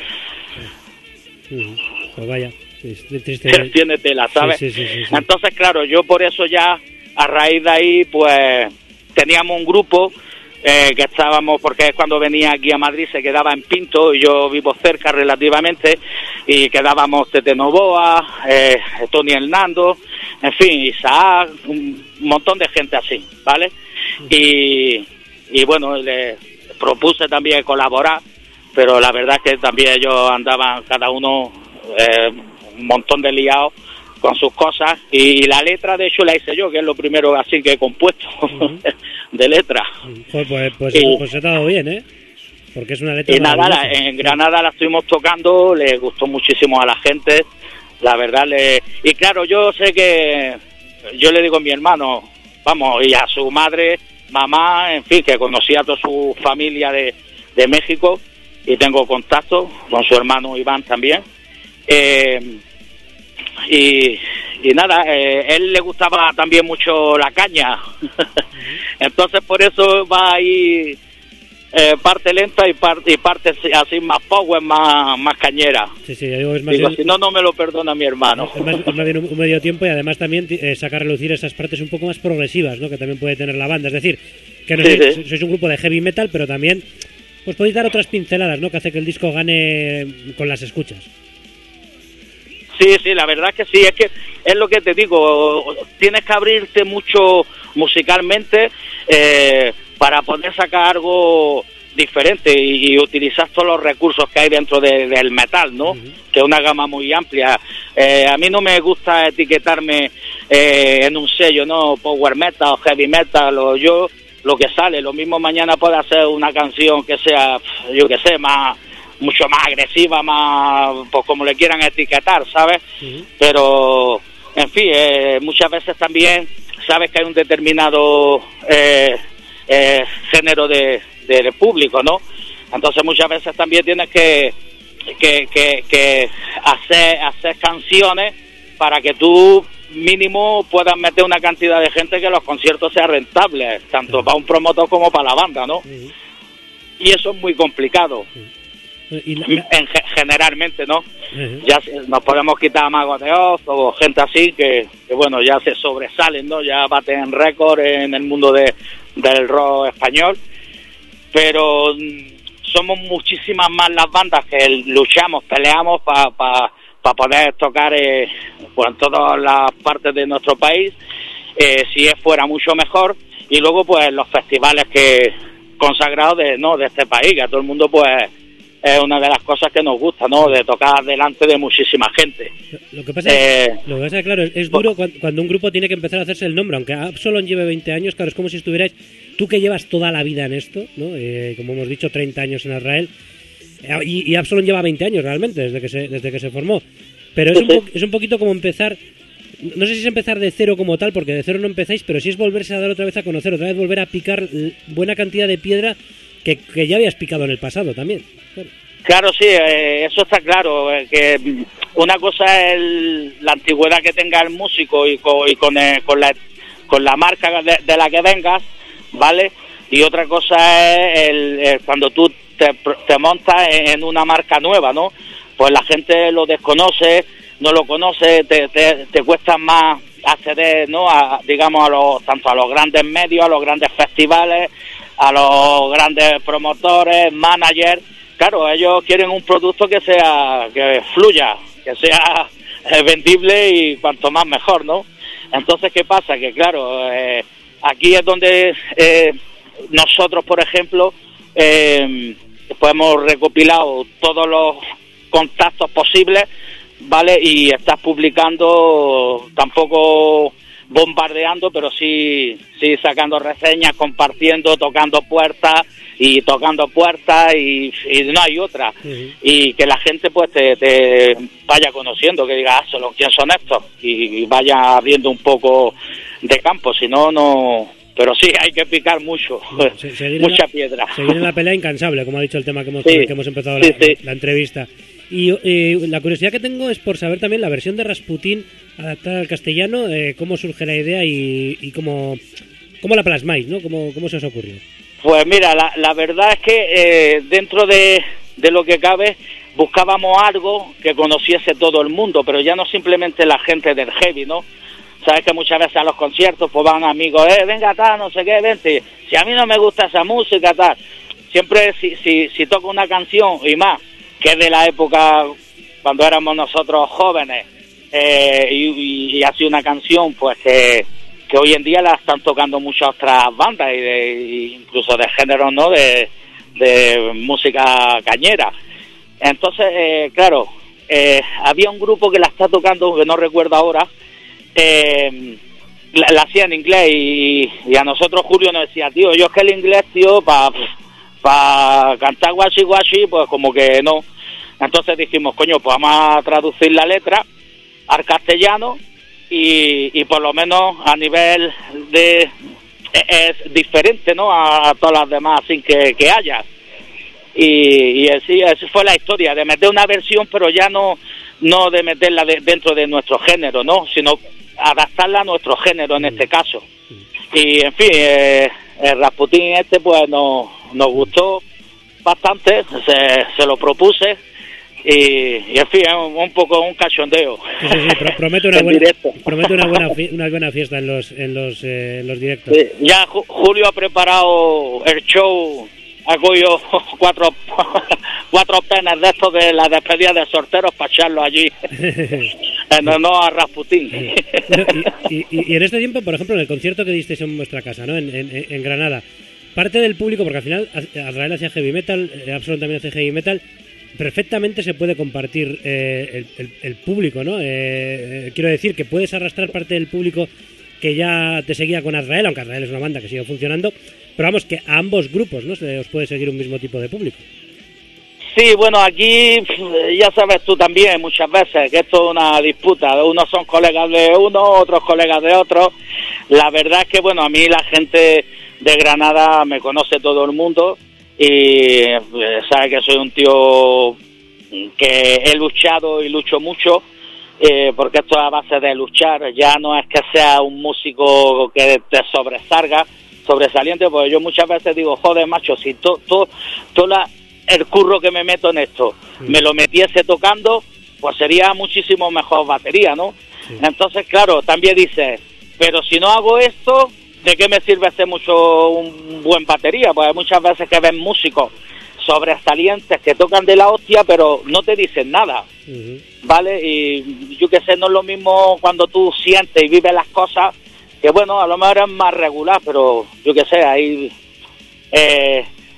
Pues vaya, es triste. Tiene tela, ¿sabes? Sí, sí, sí, sí, sí. Entonces, claro, yo por eso ya, a raíz de ahí, pues, teníamos un grupo eh, que estábamos, porque es cuando venía aquí a Madrid, se quedaba en Pinto, y yo vivo cerca relativamente, y quedábamos Tete Novoa, eh, Tony Hernando, en fin, Isaac, un montón de gente así, ¿vale? Y... Y bueno, le propuse también colaborar, pero la verdad es que también ellos andaban cada uno eh, un montón de liados con sus cosas, y, y la letra de hecho la hice yo, que es lo primero así que he compuesto. Uh-huh. De letra. Pues, pues, pues, y, pues se ha dado bien, ¿eh? Porque es una letra. Y nada, la, en Granada la estuvimos tocando, le gustó muchísimo a la gente, la verdad. Le, y claro, yo sé que, yo le digo a mi hermano, vamos, y a su madre, mamá, en fin, que conocía a toda su familia de, de México, y tengo contacto con su hermano Iván también. Eh, y, y nada, eh, él le gustaba también mucho la caña. Entonces por eso va ahí eh, parte lenta y parte, y parte así más power, más, más cañera. Sí, sí, digo, es más digo, bien, si no, no me lo perdona mi hermano. Es más, es más bien un, un medio tiempo, y además también eh, saca a relucir esas partes un poco más progresivas, ¿no? Que también puede tener la banda. Es decir, que no sí, sois, sí. sois un grupo de heavy metal, pero también pues podéis dar otras pinceladas, ¿no? Que hace que el disco gane con las escuchas. Sí, sí, la verdad es que sí, es que es lo que te digo, tienes que abrirte mucho musicalmente eh, para poder sacar algo diferente y, y utilizar todos los recursos que hay dentro de, del metal, ¿no? Uh-huh. Que es una gama muy amplia. Eh, a mí no me gusta etiquetarme eh, en un sello, ¿no? Power metal o heavy metal, o yo, lo que sale. Lo mismo mañana puede hacer una canción que sea, yo qué sé, más... mucho más agresiva, más, pues como le quieran etiquetar, ¿sabes? Uh-huh. Pero, en fin, eh, muchas veces también sabes que hay un determinado eh, eh, género de, de público, ¿no? Entonces muchas veces también tienes que, que, que, que hacer, hacer canciones para que tú mínimo puedas meter una cantidad de gente que los conciertos sean rentables, tanto uh-huh. para un promotor como para la banda, ¿no? Uh-huh. Y eso es muy complicado. Uh-huh. Y la... en, generalmente, ¿no? Uh-huh. Ya nos podemos quitar a Mago de Oz o gente así que, que bueno, ya se sobresalen, ¿no? Ya baten récord en el mundo de, del rock español, pero somos muchísimas más las bandas que luchamos, peleamos para pa, pa poder tocar eh, pues, en todas las partes de nuestro país, eh, si es fuera mucho mejor, y luego pues los festivales que consagrados de, ¿no? de este país, que a todo el mundo pues es una de las cosas que nos gusta, ¿no? De tocar delante de muchísima gente. Lo que pasa, eh, es, lo que pasa es, claro, es duro cuando un grupo tiene que empezar a hacerse el nombre, aunque Absalom lleve veinte años, claro, es como si estuvierais, tú que llevas toda la vida en esto, ¿no? Eh, como hemos dicho, treinta años en Azrael, y, y Absalom lleva veinte años realmente, desde que se, desde que se formó. Pero es un, po- es un poquito como empezar, no sé si es empezar de cero como tal, porque de cero no empezáis, pero sí es volverse a dar otra vez a conocer, otra vez volver a picar buena cantidad de piedra que, que ya habías picado en el pasado también. Claro, claro sí, eh, eso está claro, eh, que una cosa es el, la antigüedad que tenga el músico y con, y con, eh, con, la, con la marca de, de la que vengas, ¿vale? Y otra cosa es el, el, cuando tú te, te montas en una marca nueva, ¿no? Pues la gente lo desconoce, no lo conoce, te, te, te cuesta más acceder, ¿no? A, digamos, a los, tanto a los grandes medios, a los grandes festivales, a los grandes promotores, managers. Claro, ellos quieren un producto que sea, que fluya, que sea eh, vendible y cuanto más mejor, ¿no? Entonces, ¿qué pasa? Que claro, eh, aquí es donde eh, nosotros, por ejemplo, eh, pues hemos recopilado todos los contactos posibles, ¿vale? Y estás publicando, tampoco bombardeando, pero sí, sí sacando reseñas, compartiendo, tocando puertas y tocando puertas y, y no hay otra. Uh-huh. Y que la gente pues te, te vaya conociendo, que diga, ah, solo quién son estos, y, y vaya abriendo un poco de campo, si no, no... Pero sí, hay que picar mucho, se, se mucha la, piedra. Se viene la pelea incansable, como ha dicho el tema que hemos, sí, que hemos empezado sí, la, sí. la entrevista. Y eh, la curiosidad que tengo es por saber también la versión de Rasputín adaptada al castellano, eh, cómo surge la idea y, y cómo, cómo la plasmáis, ¿no? ¿Cómo, cómo se os ocurrió? Pues mira, la, la verdad es que eh, dentro de, de lo que cabe buscábamos algo que conociese todo el mundo, pero ya no simplemente la gente del heavy, ¿no? Sabes que muchas veces a los conciertos pues van amigos, eh, venga tal, no sé qué, vente, si a mí no me gusta esa música, tal. Siempre si, si, si toco una canción y más, que es de la época cuando éramos nosotros jóvenes, eh, y, y, y ha sido una canción pues que, que hoy en día la están tocando muchas otras bandas, y de, y incluso de géneros, ¿no? De, de música cañera. Entonces, eh, claro, eh, había un grupo que la está tocando, que no recuerdo ahora, eh, la, la hacía en inglés, y, y a nosotros Julio nos decía, tío, yo es que el inglés, tío, para pa cantar guachi guachi, pues como que no. Entonces dijimos, coño, pues vamos a traducir la letra al castellano y, y por lo menos a nivel de... es diferente, ¿no? A, a todas las demás sin que, que haya. Y, y así, así fue la historia, de meter una versión, pero ya no, no de meterla de, dentro de nuestro género, ¿no? Sino adaptarla a nuestro género en este caso. Y en fin, eh, el Rasputín este pues nos, nos gustó bastante, se, se lo propuse. Y, y en fin, es un, un poco un cachondeo. Sí, sí, sí, pro, promete una buena, promete una buena, una buena fiesta en los en los, eh, en los directos. Sí, ya Ju- Julio ha preparado el show, ha cogido cuatro cuatro penas de estos de la despedida de sorteros para echarlo allí en honor a Rasputín. y, y, y en este tiempo, por ejemplo, en el concierto que disteis en vuestra casa, ¿no? En, en, en Granada, parte del público, porque al final Azrael hacía heavy metal, Absalom también hace heavy metal, perfectamente se puede compartir eh, el, el, el público, ¿no? Eh, eh, quiero decir que puedes arrastrar parte del público que ya te seguía con Azrael, aunque Azrael es una banda que sigue funcionando, pero vamos, que a ambos grupos, ¿no? Se os puede seguir un mismo tipo de público. Sí, bueno, aquí ya sabes tú también muchas veces que esto es una disputa, unos son colegas de uno, otros colegas de otros. La verdad es que, bueno, a mí la gente de Granada me conoce todo el mundo, y eh, sabe que soy un tío que he luchado y lucho mucho, eh, porque esto es a base de luchar, ya no es que sea un músico que te sobresalga, sobresaliente, porque yo muchas veces digo, joder, macho, si todo to, to la, el curro que me meto en esto sí. me lo metiese tocando, pues sería muchísimo mejor batería, ¿no? Sí. Entonces, claro, también dices, pero si no hago esto, ¿de qué me sirve hacer mucho un buen batería? Pues hay muchas veces que ven músicos sobresalientes que tocan de la hostia, pero no te dicen nada, uh-huh. ¿vale? Y yo qué sé, no es lo mismo cuando tú sientes y vives las cosas, que bueno, a lo mejor es más regular, pero yo qué sé, ahí eh,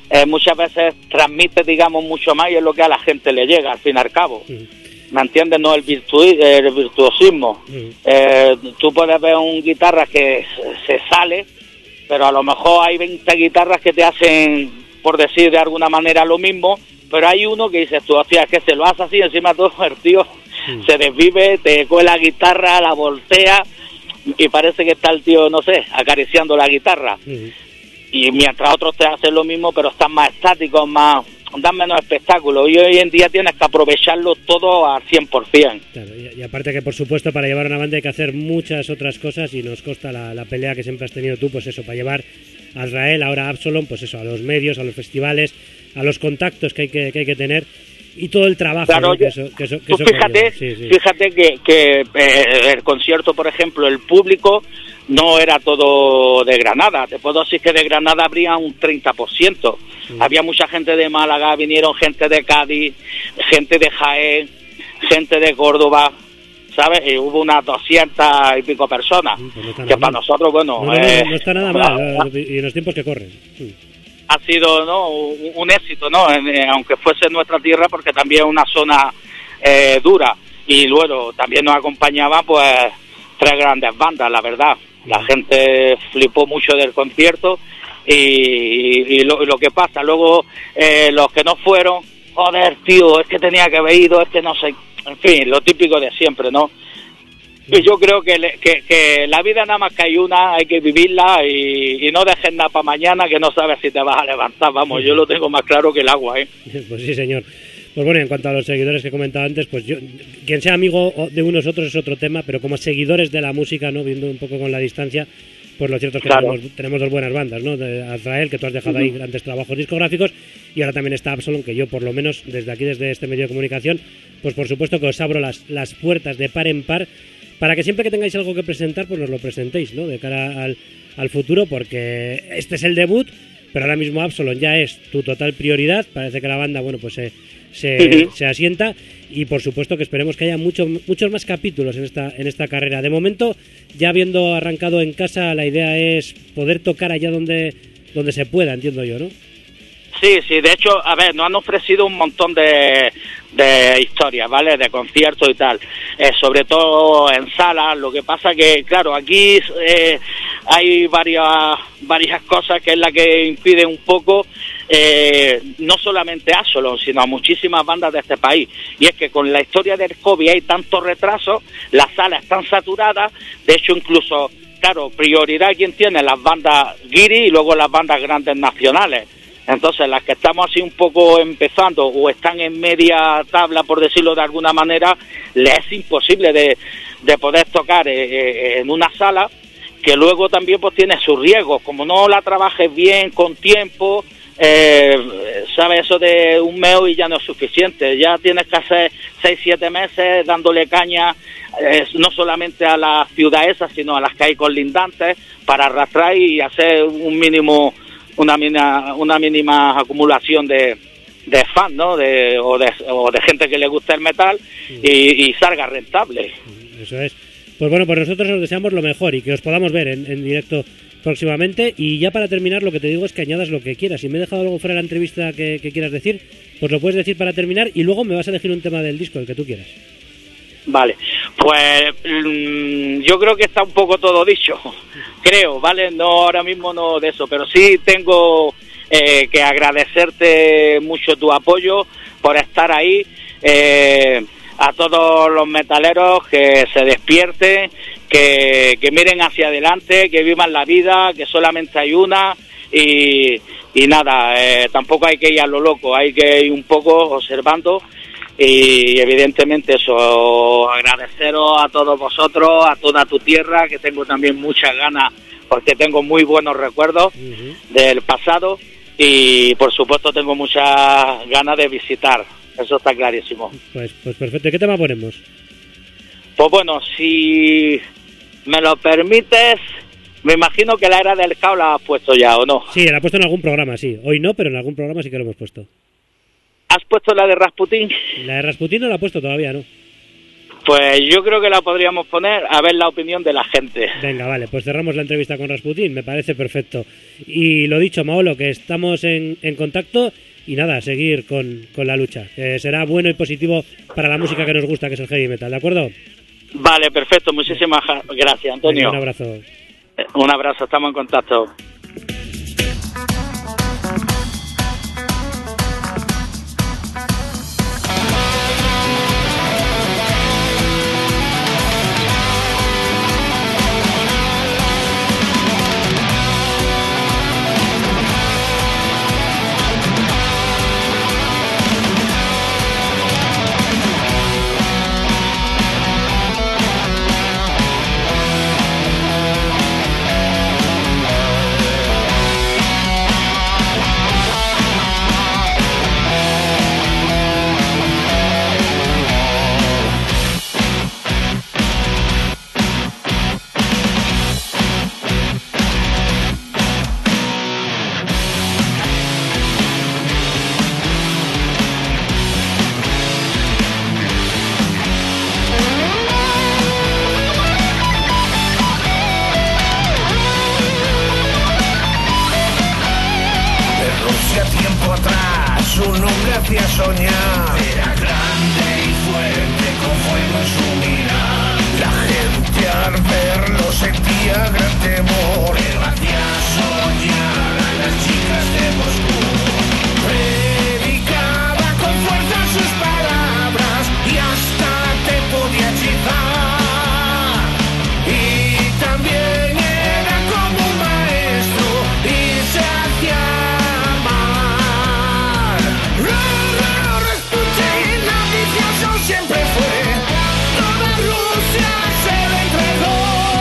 eh, muchas veces transmite, digamos, mucho más y es lo que a la gente le llega, al fin y al cabo. Sí. ¿Me entiendes? No el, virtu- el virtuosismo. Sí. Eh, tú puedes ver un guitarra que se sale, pero a lo mejor hay veinte guitarras que te hacen, por decir de alguna manera, lo mismo, pero hay uno que dices tú, hostia, es que se lo hace así, encima todo el tío sí. se desvive, te coge la guitarra, la voltea, y parece que está el tío, no sé, acariciando la guitarra. Sí. Y mientras otros te hacen lo mismo, pero están más estáticos, más dan menos espectáculo. Y hoy en día tienes que aprovecharlo todo al cien por ciento. Claro, y, y aparte que, por supuesto, para llevar una banda hay que hacer muchas otras cosas y nos consta la, la pelea que siempre has tenido tú, pues eso, para llevar a Azrael, ahora a Absalom, pues eso, a los medios, a los festivales, a los contactos que hay que, que, hay que tener y todo el trabajo, claro, ¿no? que eso, que eso, que tú eso fíjate, sí, sí. fíjate que, que eh, el concierto, por ejemplo, el público no era todo de Granada. Te puedo decir que de Granada habría un treinta por ciento. Mm. Había mucha gente de Málaga, vinieron gente de Cádiz, gente de Jaén, gente de Córdoba, ¿sabes? Y hubo unas doscientas y pico personas. Mm, pues no que para mal. Nosotros, bueno... No, no, eh, no, no está nada mal, y en los tiempos que corren. Sí. Ha sido, ¿no?, un, un éxito, ¿no? Eh, aunque fuese nuestra tierra, porque también es una zona eh, dura. Y luego también nos acompañaban, pues, tres grandes bandas, la verdad. La gente flipó mucho del concierto y, y, y, lo, y lo que pasa, luego eh, los que no fueron, joder, tío, es que tenía que haber ido, es que no sé, en fin, lo típico de siempre, ¿no? Y yo creo que, le, que, que la vida nada más que hay una, hay que vivirla y, y no dejes nada para mañana que no sabes si te vas a levantar, vamos, yo lo tengo más claro que el agua, ¿eh? Pues sí, señor. Pues bueno, en cuanto a los seguidores que he comentado antes, pues yo, quien sea amigo de unos otros es otro tema, pero como seguidores de la música, ¿no?, viendo un poco con la distancia, pues lo cierto es que claro. tenemos, tenemos dos buenas bandas, ¿no? De Azrael, que tú has dejado uh-huh. ahí grandes trabajos discográficos, y ahora también está Absalom, que yo por lo menos desde aquí, desde este medio de comunicación, pues por supuesto que os abro las, las puertas de par en par, para que siempre que tengáis algo que presentar, pues nos lo presentéis, ¿no?, de cara al, al futuro, porque este es el debut, pero ahora mismo Absalom ya es tu total prioridad. Parece que la banda, bueno, pues se, se, uh-huh. se asienta, y por supuesto que esperemos que haya mucho, muchos más capítulos en esta, en esta carrera. De momento, ya habiendo arrancado en casa, la idea es poder tocar allá donde, donde se pueda, entiendo yo, ¿no? Sí, sí, de hecho, a ver, nos han ofrecido un montón de, de historias, ¿vale?, de conciertos y tal, eh, sobre todo en salas. Lo que pasa que, claro, aquí eh, hay varias varias cosas que es la que impide un poco, eh, no solamente a Absalom, sino a muchísimas bandas de este país, y es que con la historia del COVID hay tantos retrasos, las salas están saturadas, de hecho incluso, claro, prioridad quien tiene las bandas guiri y luego las bandas grandes nacionales. Entonces, las que estamos así un poco empezando o están en media tabla, por decirlo de alguna manera, les es imposible de, de poder tocar eh, en una sala, que luego también pues tiene sus riesgos. Como no la trabajes bien, con tiempo, eh, sabes, eso de un mes y ya no es suficiente. Ya tienes que hacer seis, siete meses dándole caña, eh, no solamente a las ciudades esas, sino a las que hay colindantes, para arrastrar y hacer un mínimo... una mina, una mínima acumulación de, de fans, ¿no?, de, o, de, o de gente que le gusta el metal, y, y salga rentable. Eso es. Pues bueno, pues nosotros os deseamos lo mejor y que os podamos ver en, en directo próximamente. Y ya para terminar, lo que te digo es que añadas lo que quieras. Si me he dejado algo fuera de la entrevista que, que quieras decir, pues lo puedes decir para terminar, y luego me vas a elegir un tema del disco, el que tú quieras. Vale, pues mmm, yo creo que está un poco todo dicho, creo, ¿vale? No, ahora mismo no de eso, pero sí tengo eh, que agradecerte mucho tu apoyo por estar ahí, eh, a todos los metaleros que se despierten, que, que miren hacia adelante, que vivan la vida, que solamente hay una, y, y nada, eh, tampoco hay que ir a lo loco, hay que ir un poco observando. Y evidentemente eso, agradeceros a todos vosotros, a toda tu tierra, que tengo también muchas ganas, porque tengo muy buenos recuerdos uh-huh. del pasado, y por supuesto tengo muchas ganas de visitar, eso está clarísimo. Pues, pues perfecto, ¿qué tema ponemos? Pues bueno, si me lo permites, me imagino que la era del caos la has puesto ya, ¿o no? Sí, la he puesto en algún programa, sí, hoy no, pero en algún programa sí que lo hemos puesto. ¿Has puesto la de Rasputin? La de Rasputin no la he puesto todavía, ¿no? Pues yo creo que la podríamos poner a ver la opinión de la gente. Venga, vale, pues cerramos la entrevista con Rasputin, me parece perfecto. Y lo dicho, Maolo, que estamos en, en contacto y nada, seguir con, con la lucha. Que será bueno y positivo para la música que nos gusta, que es el heavy metal, ¿de acuerdo? Vale, perfecto, muchísimas gracias, Antonio. Venga, un abrazo. Un abrazo, estamos en contacto. hacía soñar. Era grande y fuerte con fuego en su mirada. La gente al verlo sentía gran temor. Pero hacía soñar a las chicas de Moscú. Predicaba con fuerza sus palabras y hasta te podía hechizar. Y también era como un maestro y se hacía amar. Rasputin ambicioso siempre fue, toda Rusia se le entregó.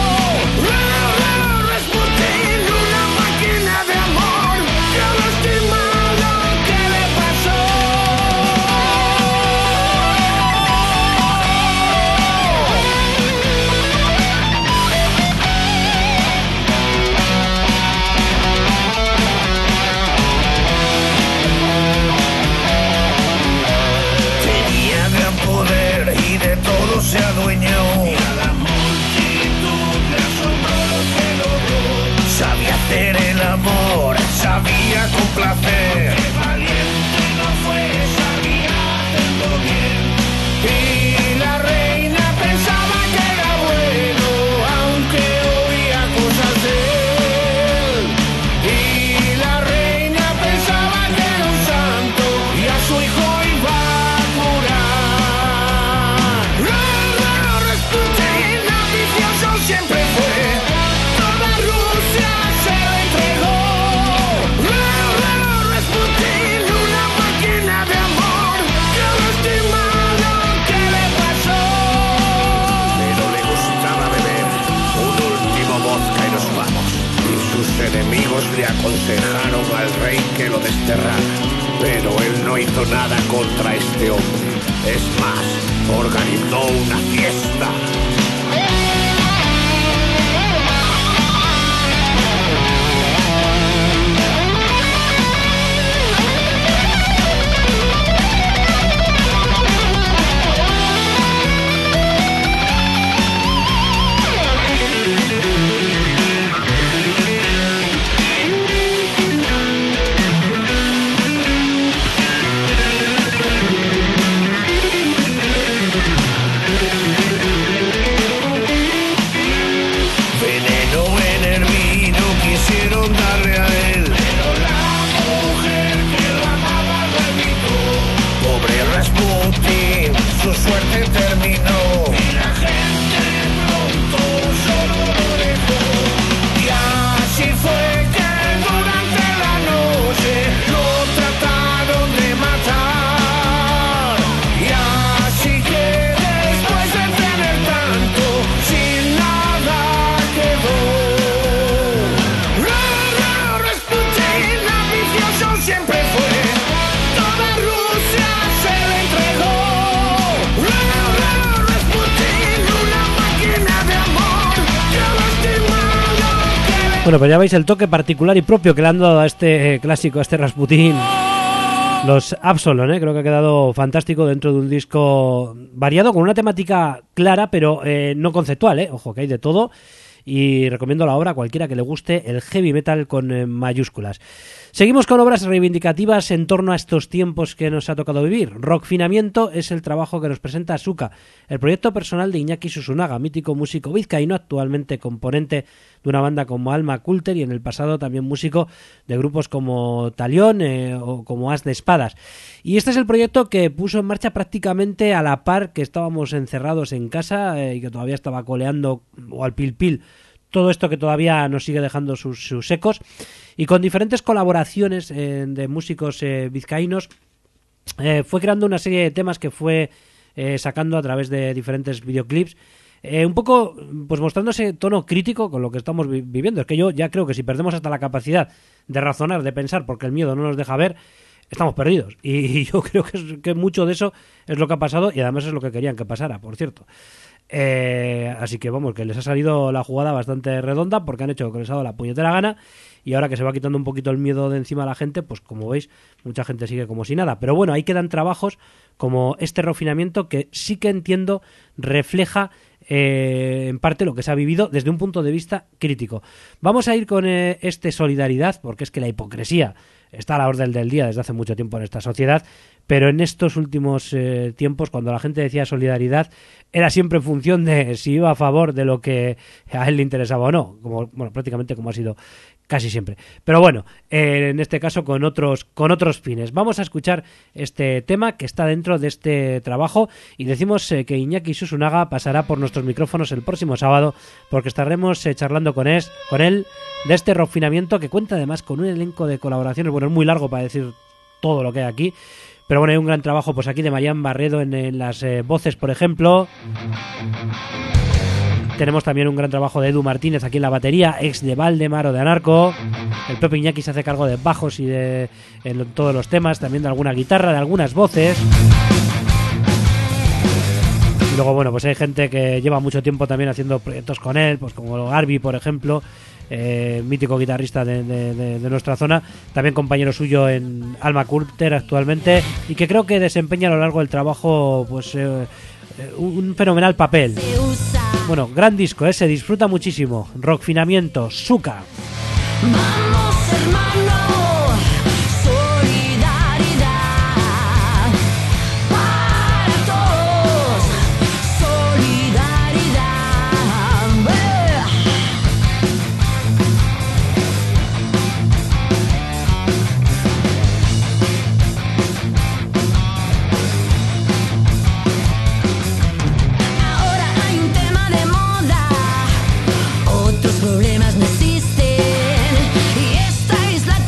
Rasputin, una máquina de amor, yo lastima lo que le pasó. Tenía gran poder y de todo se adueñó. Y a la multitud le asombró lo que logró. Sabía hacer el amor, sabía complacer. Qué valiente no fue, sabía hacerlo bien. Y la reina pensaba que era bueno, aunque oía cosas de él. Y la reina pensaba que era un santo y a su hijo iba a curar. Rasputin ambicioso siempre fue, toda Rusia se le entregó. Rasputin, una máquina de amor, que lastima lo que le pasó. Pero le gustaba beber un último vodka y nos vamos. Y sus enemigos le aconsejaron al rey que lo desterrara. Pero él no hizo nada contra este hombre. Es más, organizó una fiesta. Veneno en el vino quisieron darle a él, pero la mujer que lo amaba lo evitó. Pobre Rasputin, su suerte terminó. Y la gente pronto solo lo dejó. Y así fue que durante la noche lo trataron de matar. Y así que después de tener tanto, sin nada quedó. Rasputin ambicioso siempre fue, toda Rusia se le entregó. Rasputin, una máquina de amor, que lastima lo que le... Bueno, pues ya veis el toque particular y propio que le han dado a este eh, clásico, a este Rasputin. Los Absalom, ¿eh? Creo que ha quedado fantástico dentro de un disco variado, con una temática clara, pero eh, no conceptual, ¿eh? Ojo, que hay de todo. Y recomiendo la obra a cualquiera que le guste el heavy metal con eh, mayúsculas. Seguimos con obras reivindicativas en torno a estos tiempos que nos ha tocado vivir. Rockfinamiento es el trabajo que nos presenta Suka, el proyecto personal de Iñaki Susunaga, mítico músico vizcaíno, actualmente componente de una banda como Alma Coulter y en el pasado también músico de grupos como Talión eh, o como As de Espadas. Y este es el proyecto que puso en marcha prácticamente a la par que estábamos encerrados en casa eh, y que todavía estaba coleando o al pil pil todo esto que todavía nos sigue dejando sus, sus ecos, y con diferentes colaboraciones eh, de músicos eh, vizcaínos eh, fue creando una serie de temas que fue eh, sacando a través de diferentes videoclips, eh, un poco pues mostrando ese tono crítico con lo que estamos vi- viviendo. Es que yo ya creo que si perdemos hasta la capacidad de razonar, de pensar, porque el miedo no nos deja ver, estamos perdidos, y yo creo que, es, que mucho de eso es lo que ha pasado, y además es lo que querían que pasara, por cierto. Eh, así que vamos, que les ha salido la jugada bastante redonda, porque han hecho lo que les ha dado la puñetera gana, y ahora que se va quitando un poquito el miedo de encima a la gente, pues como veis, mucha gente sigue como si nada. Pero bueno, ahí quedan trabajos como este refinamiento que sí que entiendo refleja eh, en parte lo que se ha vivido desde un punto de vista crítico. Vamos a ir con eh, este Solidaridad, porque es que la hipocresía está a la orden del día desde hace mucho tiempo en esta sociedad, pero en estos últimos eh, tiempos, cuando la gente decía solidaridad, era siempre en función de si iba a favor de lo que a él le interesaba o no, como bueno, prácticamente como ha sido casi siempre. Pero bueno, eh, en este caso con otros con otros fines. Vamos a escuchar este tema que está dentro de este trabajo, y decimos eh, que Iñaki Susunaga pasará por nuestros micrófonos el próximo sábado, porque estaremos eh, charlando con, es, con él de este refinamiento, que cuenta además con un elenco de colaboraciones. Bueno, es muy largo para decir todo lo que hay aquí, pero bueno, hay un gran trabajo pues aquí de Marián Barredo en, en las eh, voces, por ejemplo. Tenemos también un gran trabajo de Edu Martínez aquí en la batería, ex de Valdemar o de Anarco. El propio Iñaki se hace cargo de bajos y de en todos los temas, también de alguna guitarra, de algunas voces. Y luego, bueno, pues hay gente que lleva mucho tiempo también haciendo proyectos con él, pues como Garbi, por ejemplo, eh, mítico guitarrista de, de, de, de nuestra zona, también compañero suyo en Alma Coulter actualmente, y que creo que desempeña a lo largo del trabajo pues eh, un fenomenal papel. Bueno, gran disco, ¿eh? Se disfruta muchísimo. Rockfinamiento, Suka. Vamos, hermano, solidaridad para todos, solidaridad. Ahora hay un tema de moda, otros problemas no existen, y esta es la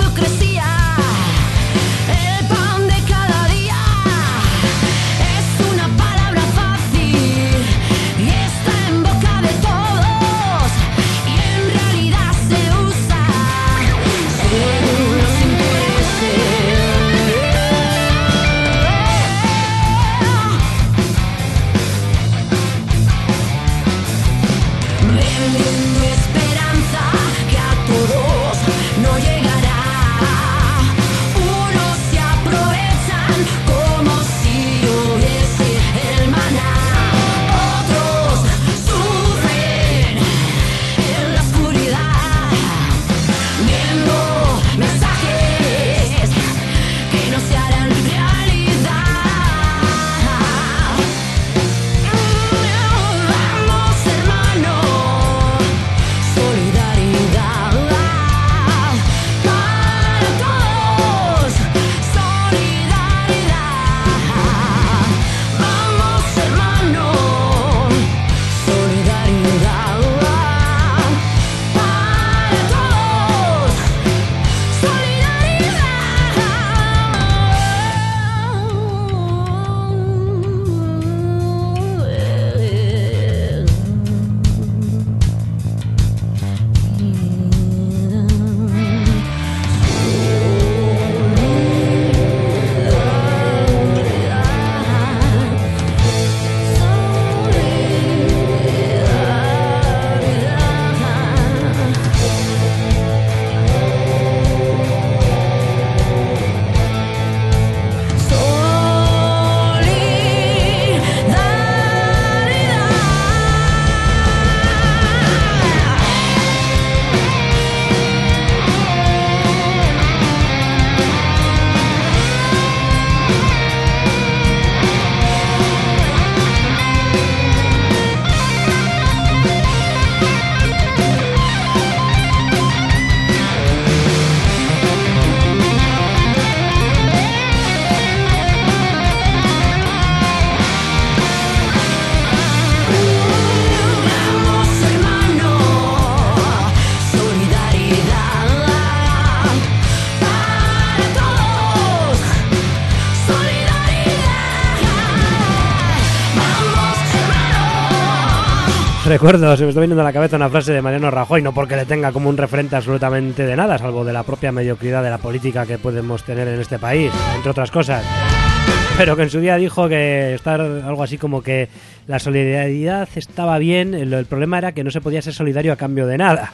Recuerdo, se me está viniendo a la cabeza una frase de Mariano Rajoy, no porque le tenga como un referente absolutamente de nada, salvo de la propia mediocridad de la política que podemos tener en este país, entre otras cosas. Pero que en su día dijo que estar algo así como que la solidaridad estaba bien, el, el problema era que no se podía ser solidario a cambio de nada.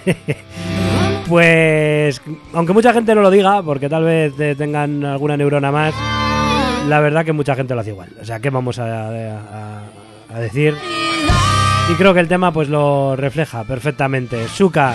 Pues, aunque mucha gente no lo diga, porque tal vez eh, tengan alguna neurona más, la verdad que mucha gente lo hace igual. O sea, ¿qué vamos a, a, a decir? Y creo que el tema pues lo refleja perfectamente. Suka.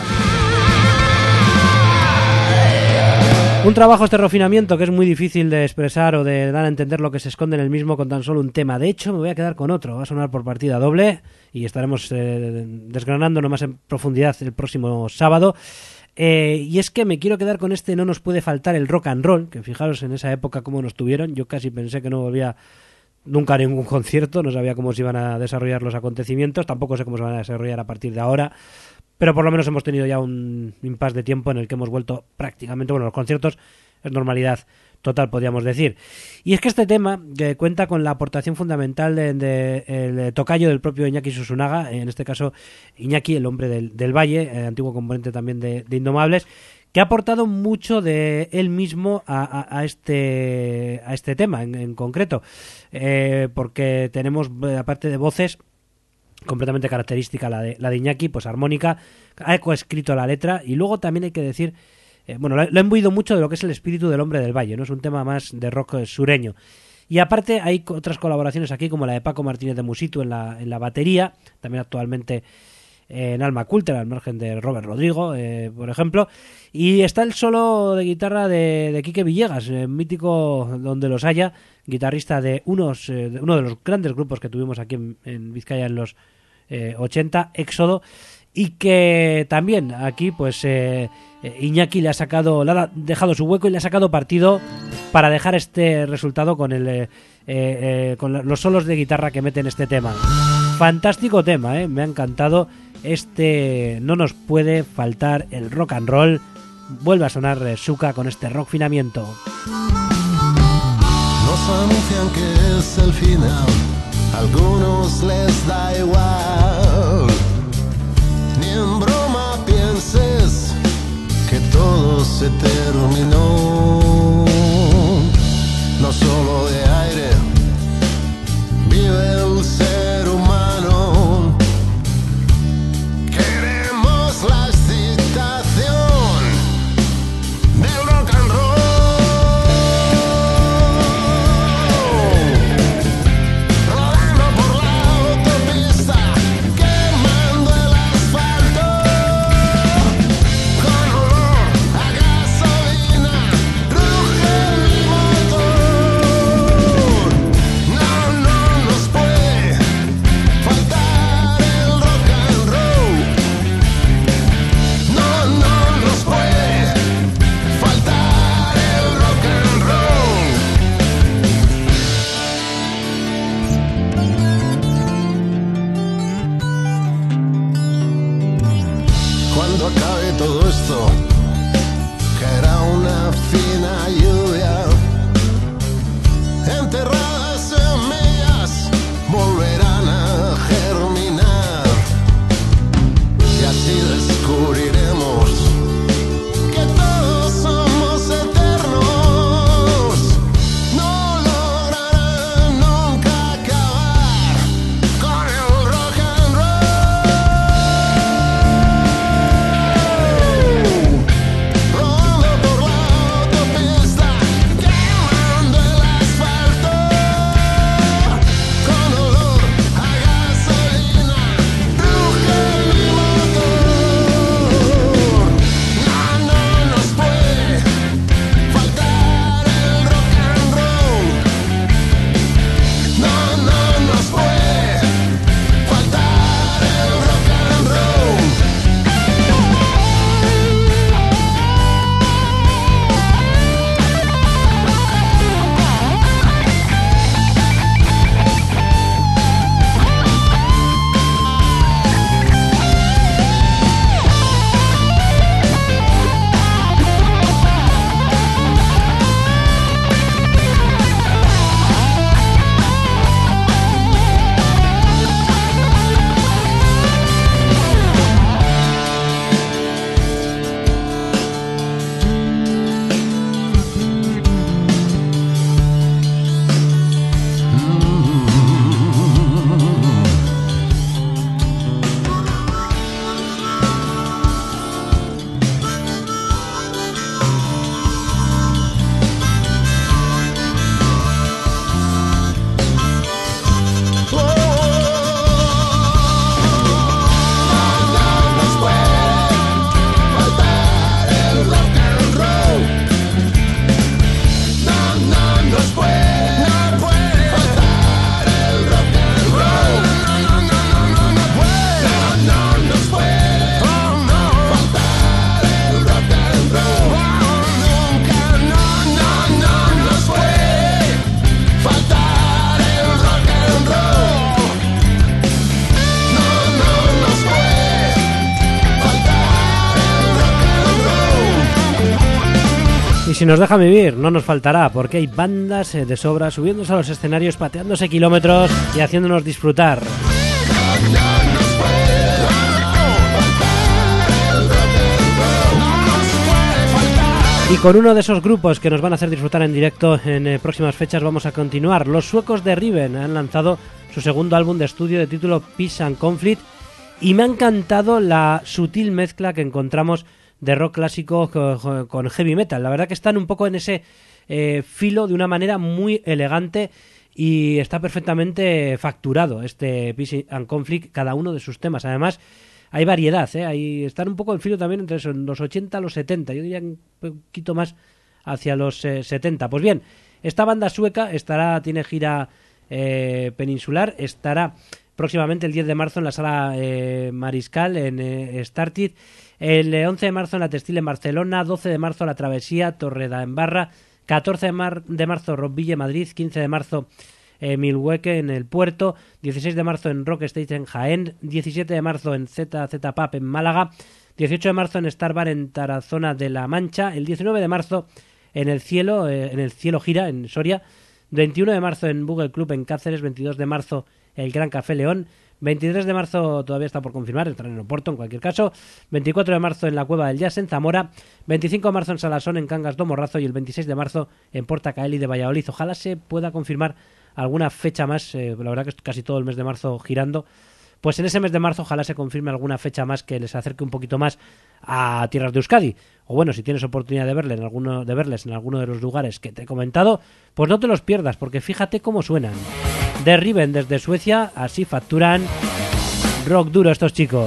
Un trabajo este refinamiento que es muy difícil de expresar o de dar a entender lo que se esconde en el mismo con tan solo un tema. De hecho, me voy a quedar con otro. Va a sonar por partida doble y estaremos eh, desgranándolo más en profundidad el próximo sábado. Eh, y es que me quiero quedar con este No nos puede faltar el rock and roll, que fijaros en esa época cómo nos tuvieron. Yo casi pensé que no volvía nunca a ningún concierto, no sabía cómo se iban a desarrollar los acontecimientos, tampoco sé cómo se van a desarrollar a partir de ahora, pero por lo menos hemos tenido ya un impasse de tiempo en el que hemos vuelto prácticamente, bueno, los conciertos es normalidad total, podríamos decir. Y es que este tema que cuenta con la aportación fundamental de, de el tocayo del propio Iñaki Susunaga, en este caso Iñaki, el hombre del, del Valle, eh, antiguo componente también de, de Indomables, que ha aportado mucho de él mismo a, a, a este a este tema en, en concreto, eh, porque tenemos, aparte de voces, completamente característica la de, la de Iñaki, pues armónica, ha coescrito la letra y luego también hay que decir, eh, bueno, lo, lo ha imbuido mucho de lo que es el espíritu del hombre del Valle, ¿no? Es un tema más de rock sureño. Y aparte hay otras colaboraciones aquí como la de Paco Martínez de Musitu en la, en la batería, también actualmente en Alma Coulter, al margen de Robert Rodrigo, eh, por ejemplo, y está el solo de guitarra de, de Quique Villegas, eh, mítico donde los haya, guitarrista de unos eh, de uno de los grandes grupos que tuvimos aquí en, en Vizcaya en los eh, ochenta, Éxodo, y que también aquí pues eh, Iñaki le ha sacado, le ha dejado su hueco y le ha sacado partido para dejar este resultado con el eh, eh, con los solos de guitarra que mete en este tema. Fantástico tema, ¿eh? Me ha encantado. Este No nos puede faltar el rock and roll. Vuelve a sonar Suka con este rock finamiento. Nos anuncian que es el final, algunos les da igual. Ni en broma pienses que todo se terminó. No solo de aire vive el ser humano. Queremos la excitación del rock and roll. Rodando por la autopista, quemando el asfalto, con olor a gasolina, ruge mi motor. No, no nos puede faltar el rock and roll. No, no nos puede faltar el rock and roll. Cuando acabe todo esto, caerá una fina lluvia. Enterradas semillas volverán a germinar. Y así descubriremos que todos somos eternos. No lograrán nunca acabar con el rock and roll. Rodando por la autopista, si nos deja vivir, no nos faltará, porque hay bandas eh, de sobra subiéndose a los escenarios, pateándose kilómetros y haciéndonos disfrutar. Y con uno de esos grupos que nos van a hacer disfrutar en directo en eh, próximas fechas vamos a continuar. Los suecos de Riven han lanzado su segundo álbum de estudio de título Peace and Conflict y me ha encantado la sutil mezcla que encontramos de rock clásico con, con heavy metal. La verdad que están un poco en ese eh, filo de una manera muy elegante y está perfectamente facturado este Peace and Conflict, cada uno de sus temas. Además, hay variedad, ¿eh? Hay, están un poco en filo también entre eso, los ochenta y los setenta. Yo diría un poquito más hacia los eh, setenta. Pues bien, esta banda sueca estará, tiene gira eh, peninsular, estará próximamente el diez de marzo en la Sala eh, Mariscal en eh, Startit, el eh, once de marzo en la Textil en Barcelona, doce de marzo la Travesía, Torredembarra, catorce de, mar- de marzo Rockville Madrid, quince de marzo Eh, Milwaukee en el Puerto, dieciséis de marzo en Rock Stage en Jaén, diecisiete de marzo en Z Z Pub en Málaga, dieciocho de marzo en Star Bar en Tarazona de la Mancha, el diecinueve de marzo en el Cielo, eh, en el Cielo Gira en Soria, veintiuno de marzo en Google Club en Cáceres, veintidós de marzo el Gran Café León, veintitrés de marzo todavía está por confirmar, estará en Oporto en cualquier caso, veinticuatro de marzo en la Cueva del Jazz en Zamora, veinticinco de marzo en Salasón en Cangas do Morrazo y el veintiséis de marzo en Porta Caeli de Valladolid. Ojalá se pueda confirmar alguna fecha más, eh, la verdad que es casi todo el mes de marzo girando, pues en ese mes de marzo ojalá se confirme alguna fecha más que les acerque un poquito más a tierras de Euskadi, o bueno, si tienes oportunidad de verles en alguno, de verles en alguno de los lugares que te he comentado, pues no te los pierdas, porque fíjate cómo suenan. De Riven desde Suecia, así facturan rock duro estos chicos.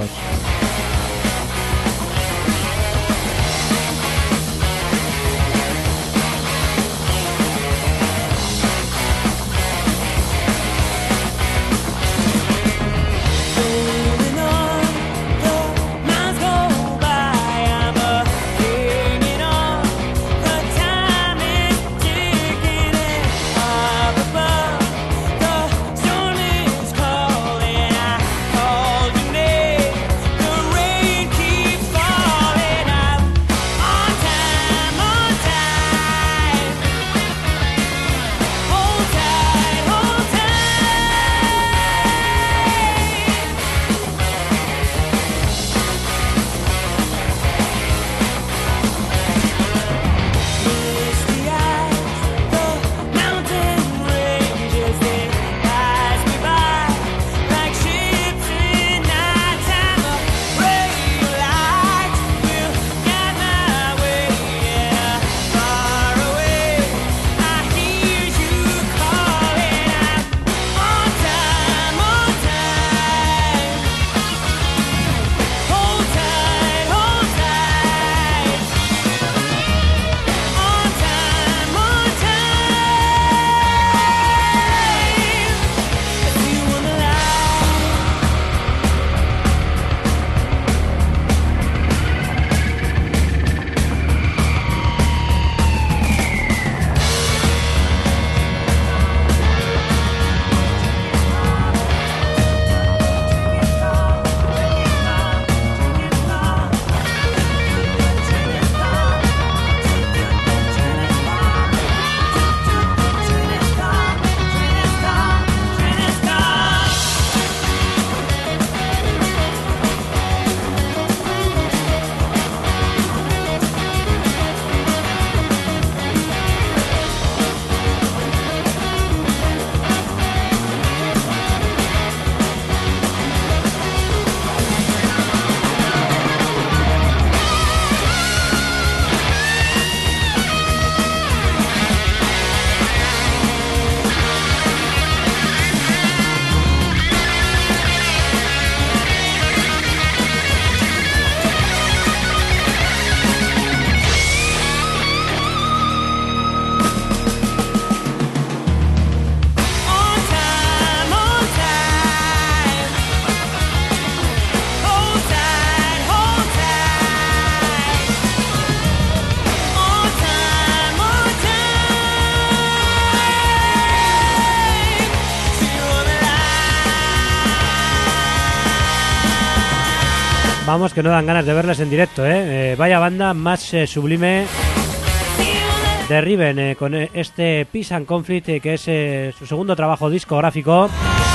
Vamos, que no dan ganas de verles en directo, ¿eh? eh vaya banda más eh, sublime. de Riven eh, con este Peace and Conflict, eh, que es eh, su segundo trabajo discográfico.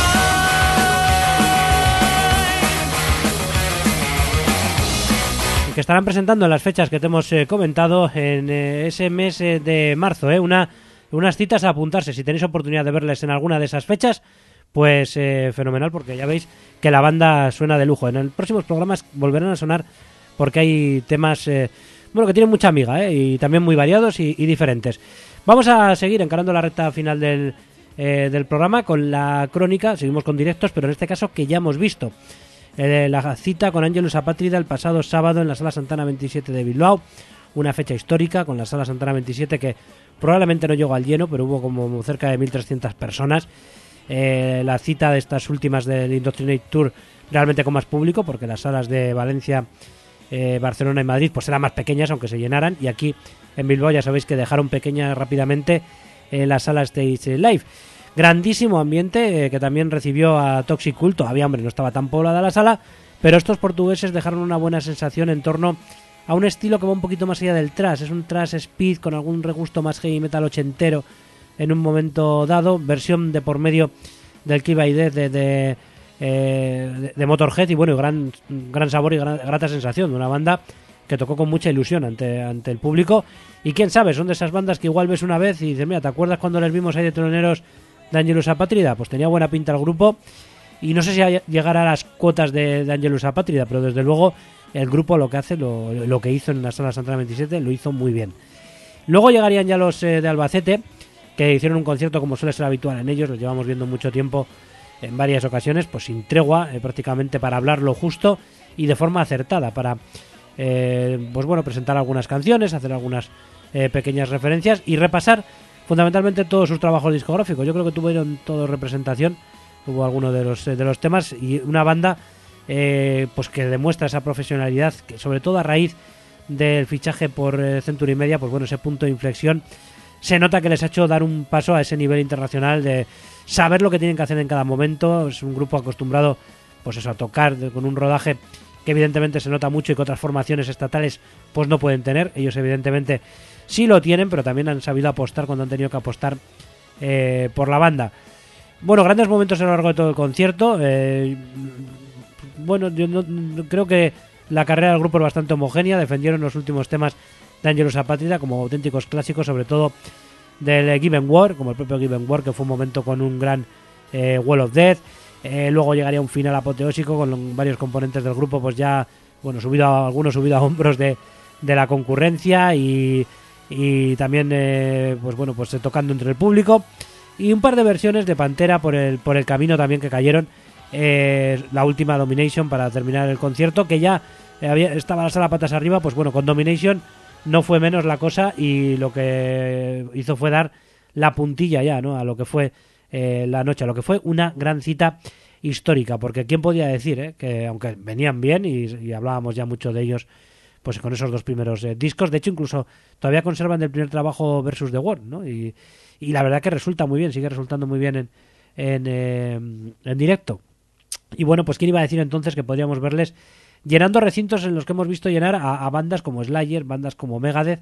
Que estarán presentando en las fechas que te hemos eh, comentado en eh, ese mes eh, de marzo, eh, una, unas citas a apuntarse. Si tenéis oportunidad de verles en alguna de esas fechas, pues eh, fenomenal, porque ya veis que la banda suena de lujo. En los próximos programas volverán a sonar porque hay temas eh, bueno, que tienen mucha amiga eh, y también muy variados y, y diferentes. Vamos a seguir encarando la recta final del, eh, del programa con la crónica. Seguimos con directos, pero en este caso que ya hemos visto. Eh, la cita con Angelus Apátrida el pasado sábado en la Sala Santana veintisiete de Bilbao, una fecha histórica con la Sala Santana veintisiete que probablemente no llegó al lleno, pero hubo como cerca de mil trescientas personas. Eh, la cita de estas últimas del Indoctrinate Tour realmente con más público, porque las salas de Valencia, eh, Barcelona y Madrid pues eran más pequeñas aunque se llenaran, y aquí en Bilbao ya sabéis que dejaron pequeña rápidamente eh, la sala Stage Live. Grandísimo ambiente eh, que también recibió a Toxic Cult. Todavía, hombre, no estaba tan poblada la sala, pero estos portugueses dejaron una buena sensación en torno a un estilo que va un poquito más allá del thrash. Es un thrash speed con algún regusto más heavy metal ochentero en un momento dado, versión de por medio del Kill by Death de, de, eh, de, de Motorhead, y bueno, gran, gran sabor y gran, grata sensación de una banda que tocó con mucha ilusión ante, ante el público. Y quién sabe, son de esas bandas que igual ves una vez y dices, mira, ¿te acuerdas cuando les vimos ahí de teloneros de Angelus Apátrida? Pues tenía buena pinta el grupo, y no sé si llegará a las cuotas de, de Angelus Apátrida, pero desde luego el grupo lo que hace, lo, lo que hizo en la Sala Santana veintisiete, lo hizo muy bien. Luego llegarían ya los eh, de Albacete, que hicieron un concierto como suele ser habitual en ellos, los llevamos viendo mucho tiempo en varias ocasiones, pues sin tregua, eh, prácticamente para hablar lo justo y de forma acertada, para eh, pues bueno, presentar algunas canciones, hacer algunas eh, pequeñas referencias y repasar fundamentalmente todos sus trabajos discográficos. Yo creo que tuvieron todo representación, hubo alguno de los, de los temas, y una banda eh, pues que demuestra esa profesionalidad, que sobre todo a raíz del fichaje por eh, Century Media, pues bueno, ese punto de inflexión se nota que les ha hecho dar un paso a ese nivel internacional de saber lo que tienen que hacer en cada momento. Es un grupo acostumbrado pues eso, a tocar de, con un rodaje que evidentemente se nota mucho y que otras formaciones estatales pues no pueden tener. Ellos evidentemente sí lo tienen, pero también han sabido apostar cuando han tenido que apostar eh, por la banda. Bueno, grandes momentos a lo largo de todo el concierto. Eh, bueno, yo no, no, creo que la carrera del grupo es bastante homogénea. Defendieron los últimos temas de Angelus Apátrida como auténticos clásicos, sobre todo del Given War, como el propio Given War, que fue un momento con un gran eh, Wall of Death. Eh, luego llegaría un final apoteósico con los, varios componentes del grupo, pues ya, bueno, subido a, algunos subido a hombros de, de la concurrencia y, y también, eh, pues bueno, pues tocando entre el público. Y un par de versiones de Pantera por el, por el camino también que cayeron. Eh, la última Domination para terminar el concierto, que ya eh, había, estaba la sala patas arriba, pues bueno, con Domination no fue menos la cosa, y lo que hizo fue dar la puntilla ya, ¿no?, a lo que fue eh, la noche, a lo que fue una gran cita histórica, porque quién podía decir eh, que aunque venían bien y, y hablábamos ya mucho de ellos pues con esos dos primeros eh, discos, de hecho incluso todavía conservan del primer trabajo Versus the World, ¿no? Y, y la verdad que resulta muy bien, sigue resultando muy bien en, en, eh, en directo. Y bueno, pues quién iba a decir entonces que podríamos verles llenando recintos en los que hemos visto llenar a, a bandas como Slayer, bandas como Megadeth,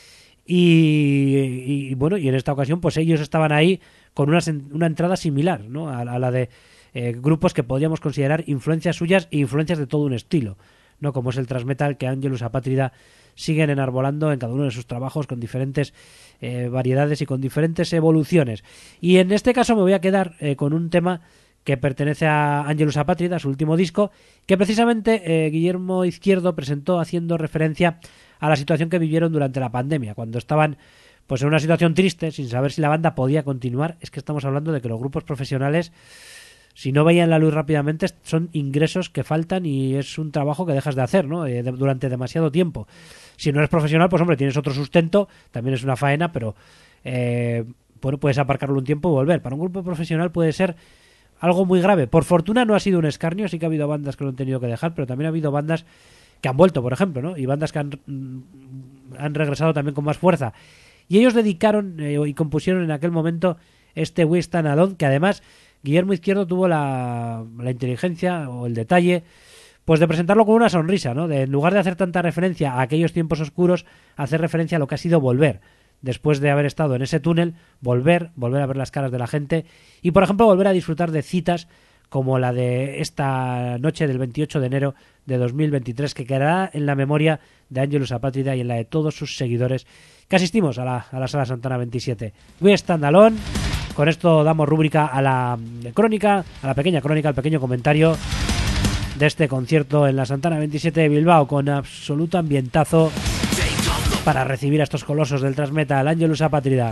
y, y, y bueno, y en esta ocasión pues ellos estaban ahí con una, una entrada similar, ¿no?, a, a la de eh, grupos que podríamos considerar influencias suyas e influencias de todo un estilo, ¿no?, como es el thrash metal que Angelus Apátrida siguen enarbolando en cada uno de sus trabajos con diferentes eh, variedades y con diferentes evoluciones. Y en este caso me voy a quedar eh, con un tema que pertenece a Angelus Apátrida, su último disco, que precisamente eh, Guillermo Izquierdo presentó haciendo referencia a la situación que vivieron durante la pandemia, cuando estaban pues en una situación triste, sin saber si la banda podía continuar. Es que estamos hablando de que los grupos profesionales, si no veían la luz rápidamente, son ingresos que faltan y es un trabajo que dejas de hacer, ¿no?, eh, de, durante demasiado tiempo. Si no eres profesional, pues hombre, tienes otro sustento, también es una faena, pero eh, bueno, puedes aparcarlo un tiempo y volver. Para un grupo profesional puede ser algo muy grave. Por fortuna no ha sido un escarnio, sí que ha habido bandas que lo han tenido que dejar, pero también ha habido bandas que han vuelto, por ejemplo, ¿no?, y bandas que han, han regresado también con más fuerza. Y ellos dedicaron eh, y compusieron en aquel momento este We Stand Alone, que además Guillermo Izquierdo tuvo la, la inteligencia o el detalle pues de presentarlo con una sonrisa, ¿no?, de en lugar de hacer tanta referencia a aquellos tiempos oscuros, hacer referencia a lo que ha sido volver después de haber estado en ese túnel, volver, volver a ver las caras de la gente y, por ejemplo, volver a disfrutar de citas como la de esta noche del veintiocho de enero de dos mil veintitrés, que quedará en la memoria de Angelus Apátrida y en la de todos sus seguidores que asistimos a la, a la Sala Santana veintisiete. We Stand Alone. Con esto damos rúbrica a la crónica, a la pequeña crónica, al pequeño comentario de este concierto en la Santana veintisiete de Bilbao, con absoluto ambientazo para recibir a estos colosos del thrash metal. Angelus Apátrida.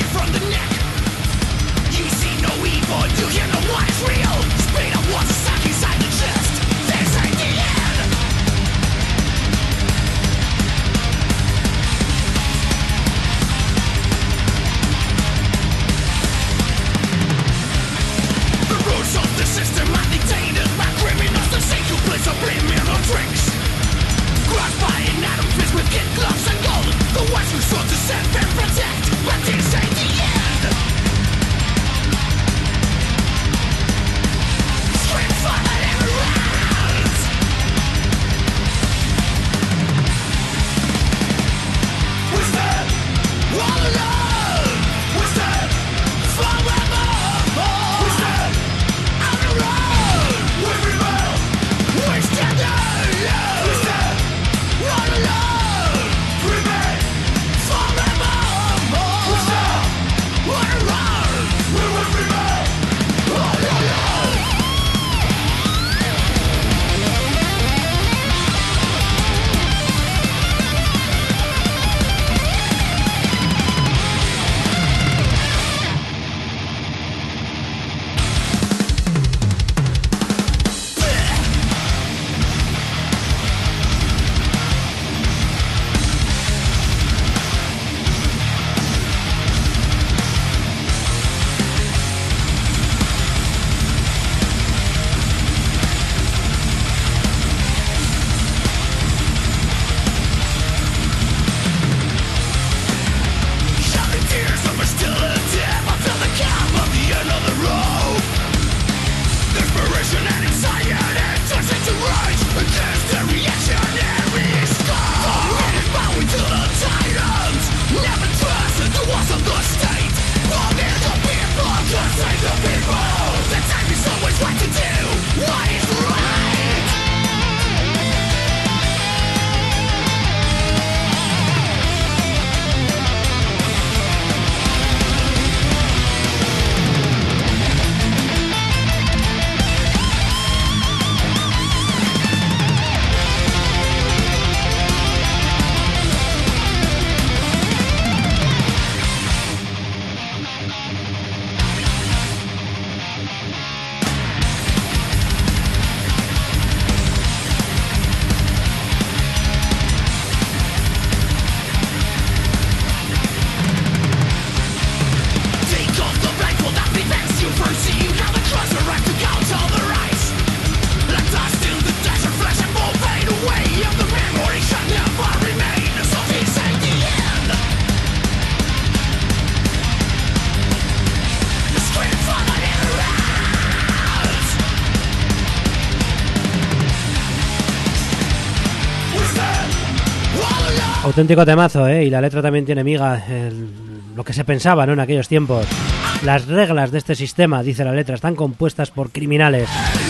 Auténtico temazo, ¿eh? Y la letra también tiene miga, el, lo que se pensaba, ¿no?, en aquellos tiempos. Las reglas de este sistema, dice la letra, están compuestas por criminales.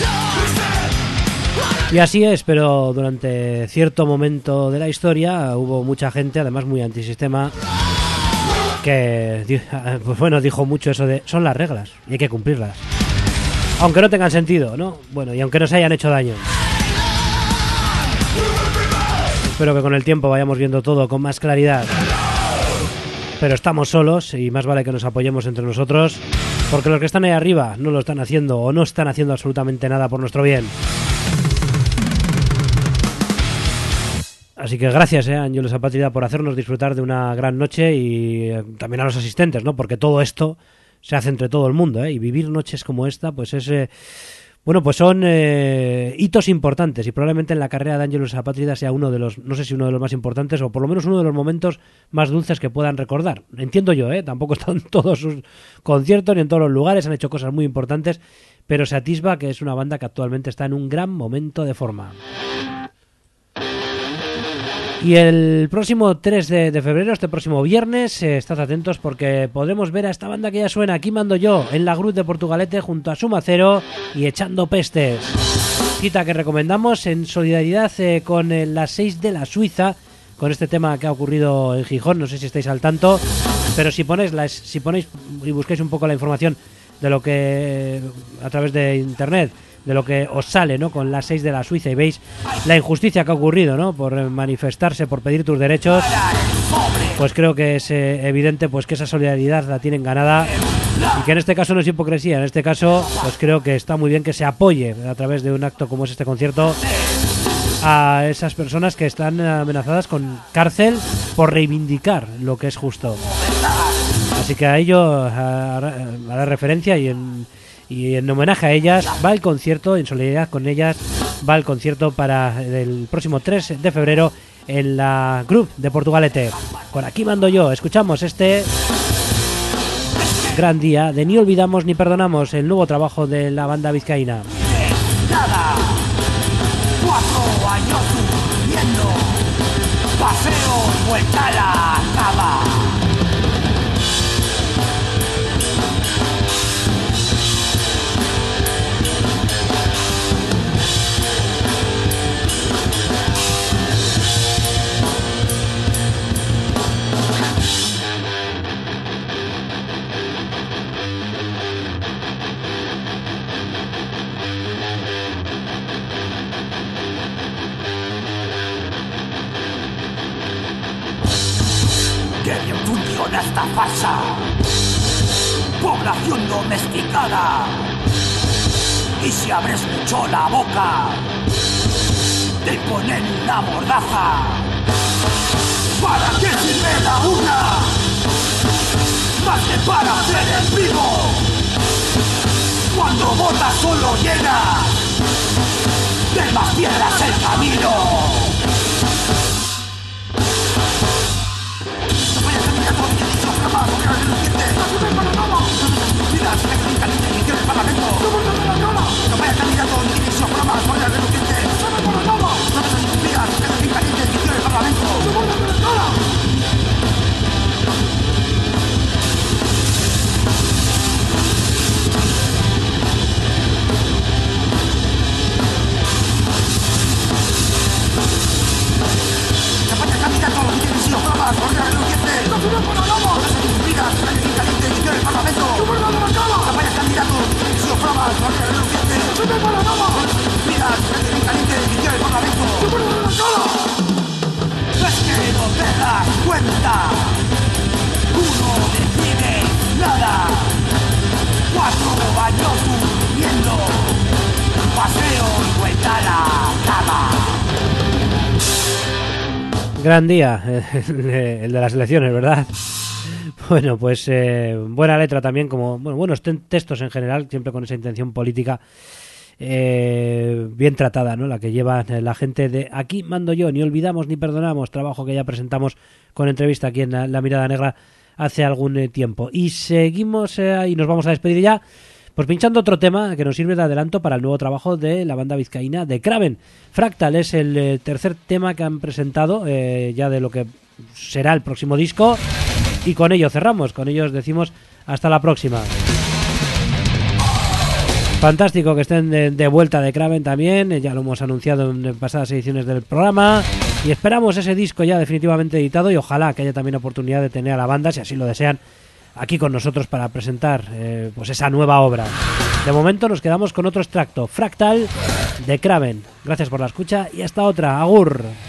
Y así es, pero durante cierto momento de la historia hubo mucha gente, además muy antisistema, que, pues bueno, dijo mucho eso de son las reglas y hay que cumplirlas. Aunque no tengan sentido, ¿no? Bueno, y aunque no se hayan hecho daño. Espero que con el tiempo vayamos viendo todo con más claridad. Pero estamos solos y más vale que nos apoyemos entre nosotros, porque los que están ahí arriba no lo están haciendo o no están haciendo absolutamente nada por nuestro bien. Así que gracias, eh, Angelus Apátrida, por hacernos disfrutar de una gran noche y eh, también a los asistentes, ¿no? Porque todo esto se hace entre todo el mundo, ¿eh? Y vivir noches como esta, pues es... Eh, Bueno, pues son eh, hitos importantes y probablemente en la carrera de Angelus Apátrida sea uno de los, no sé si uno de los más importantes o por lo menos uno de los momentos más dulces que puedan recordar. Entiendo yo, ¿eh? Tampoco están todos sus conciertos ni en todos los lugares, han hecho cosas muy importantes, pero se atisba que es una banda que actualmente está en un gran momento de forma. Y el próximo tres de, de febrero, este próximo viernes, eh, estad atentos porque podremos ver a esta banda que ya suena, Aquí mando yo, en la Grut de Portugalete junto a Suma Cero y Echando Pestes. Cita que recomendamos en solidaridad eh, con eh, las seis de la Suiza, con este tema que ha ocurrido en Gijón. No sé si estáis al tanto, pero si ponéis, las, si ponéis y buscáis un poco la información de lo que a través de internet, de lo que os sale, ¿no?, con las seis de la Suiza, y veis la injusticia que ha ocurrido, ¿no?, por manifestarse, por pedir tus derechos, pues creo que es eh, evidente pues que esa solidaridad la tienen ganada, y que en este caso no es hipocresía. En este caso pues creo que está muy bien que se apoye a través de un acto como es este concierto a esas personas que están amenazadas con cárcel por reivindicar lo que es justo. Así que a ello hará referencia, y en Y en homenaje a ellas va el concierto, en solidaridad con ellas va el concierto para el próximo tres de febrero en la Grut de Portugalete. Con Aquí mando yo, escuchamos este gran día de Ni olvidamos ni perdonamos, el nuevo trabajo de la banda vizcaína. Nada, cuatro años durmiendo, paseo, vuelta a la cama. ¡Qué bien funciona esta farsa! Población domesticada. Y si abres mucho la boca, te ponen una mordaza. ¿Para qué sirve la urna? Más que para hacer el vivo. Cuando votas solo llenas de más piedras el camino. Es que no te das cuenta, tú no decides nada. Cuatro años durmiendo, paseo y vuelta a la cama. Gran día, el de las elecciones, ¿verdad? Bueno, pues eh, buena letra también, como bueno, buenos te- textos en general, siempre con esa intención política eh, bien tratada, ¿no? La que lleva la gente de Aquí mando yo, Ni olvidamos ni perdonamos, trabajo que ya presentamos con entrevista aquí en La, la Mirada Negra hace algún eh, tiempo. Y seguimos eh, y nos vamos a despedir ya, pues pinchando otro tema que nos sirve de adelanto para el nuevo trabajo de la banda vizcaína de Kraven. Fractal es el eh, tercer tema que han presentado eh, ya de lo que será el próximo disco. Y con ello cerramos, con ello os decimos hasta la próxima. Fantástico que estén de, de vuelta de Kraven también, ya lo hemos anunciado en pasadas ediciones del programa, y esperamos ese disco ya definitivamente editado, y ojalá que haya también oportunidad de tener a la banda, si así lo desean, aquí con nosotros para presentar eh, pues esa nueva obra. De momento nos quedamos con otro extracto, Fractal de Kraven. Gracias por la escucha y hasta otra. Agur.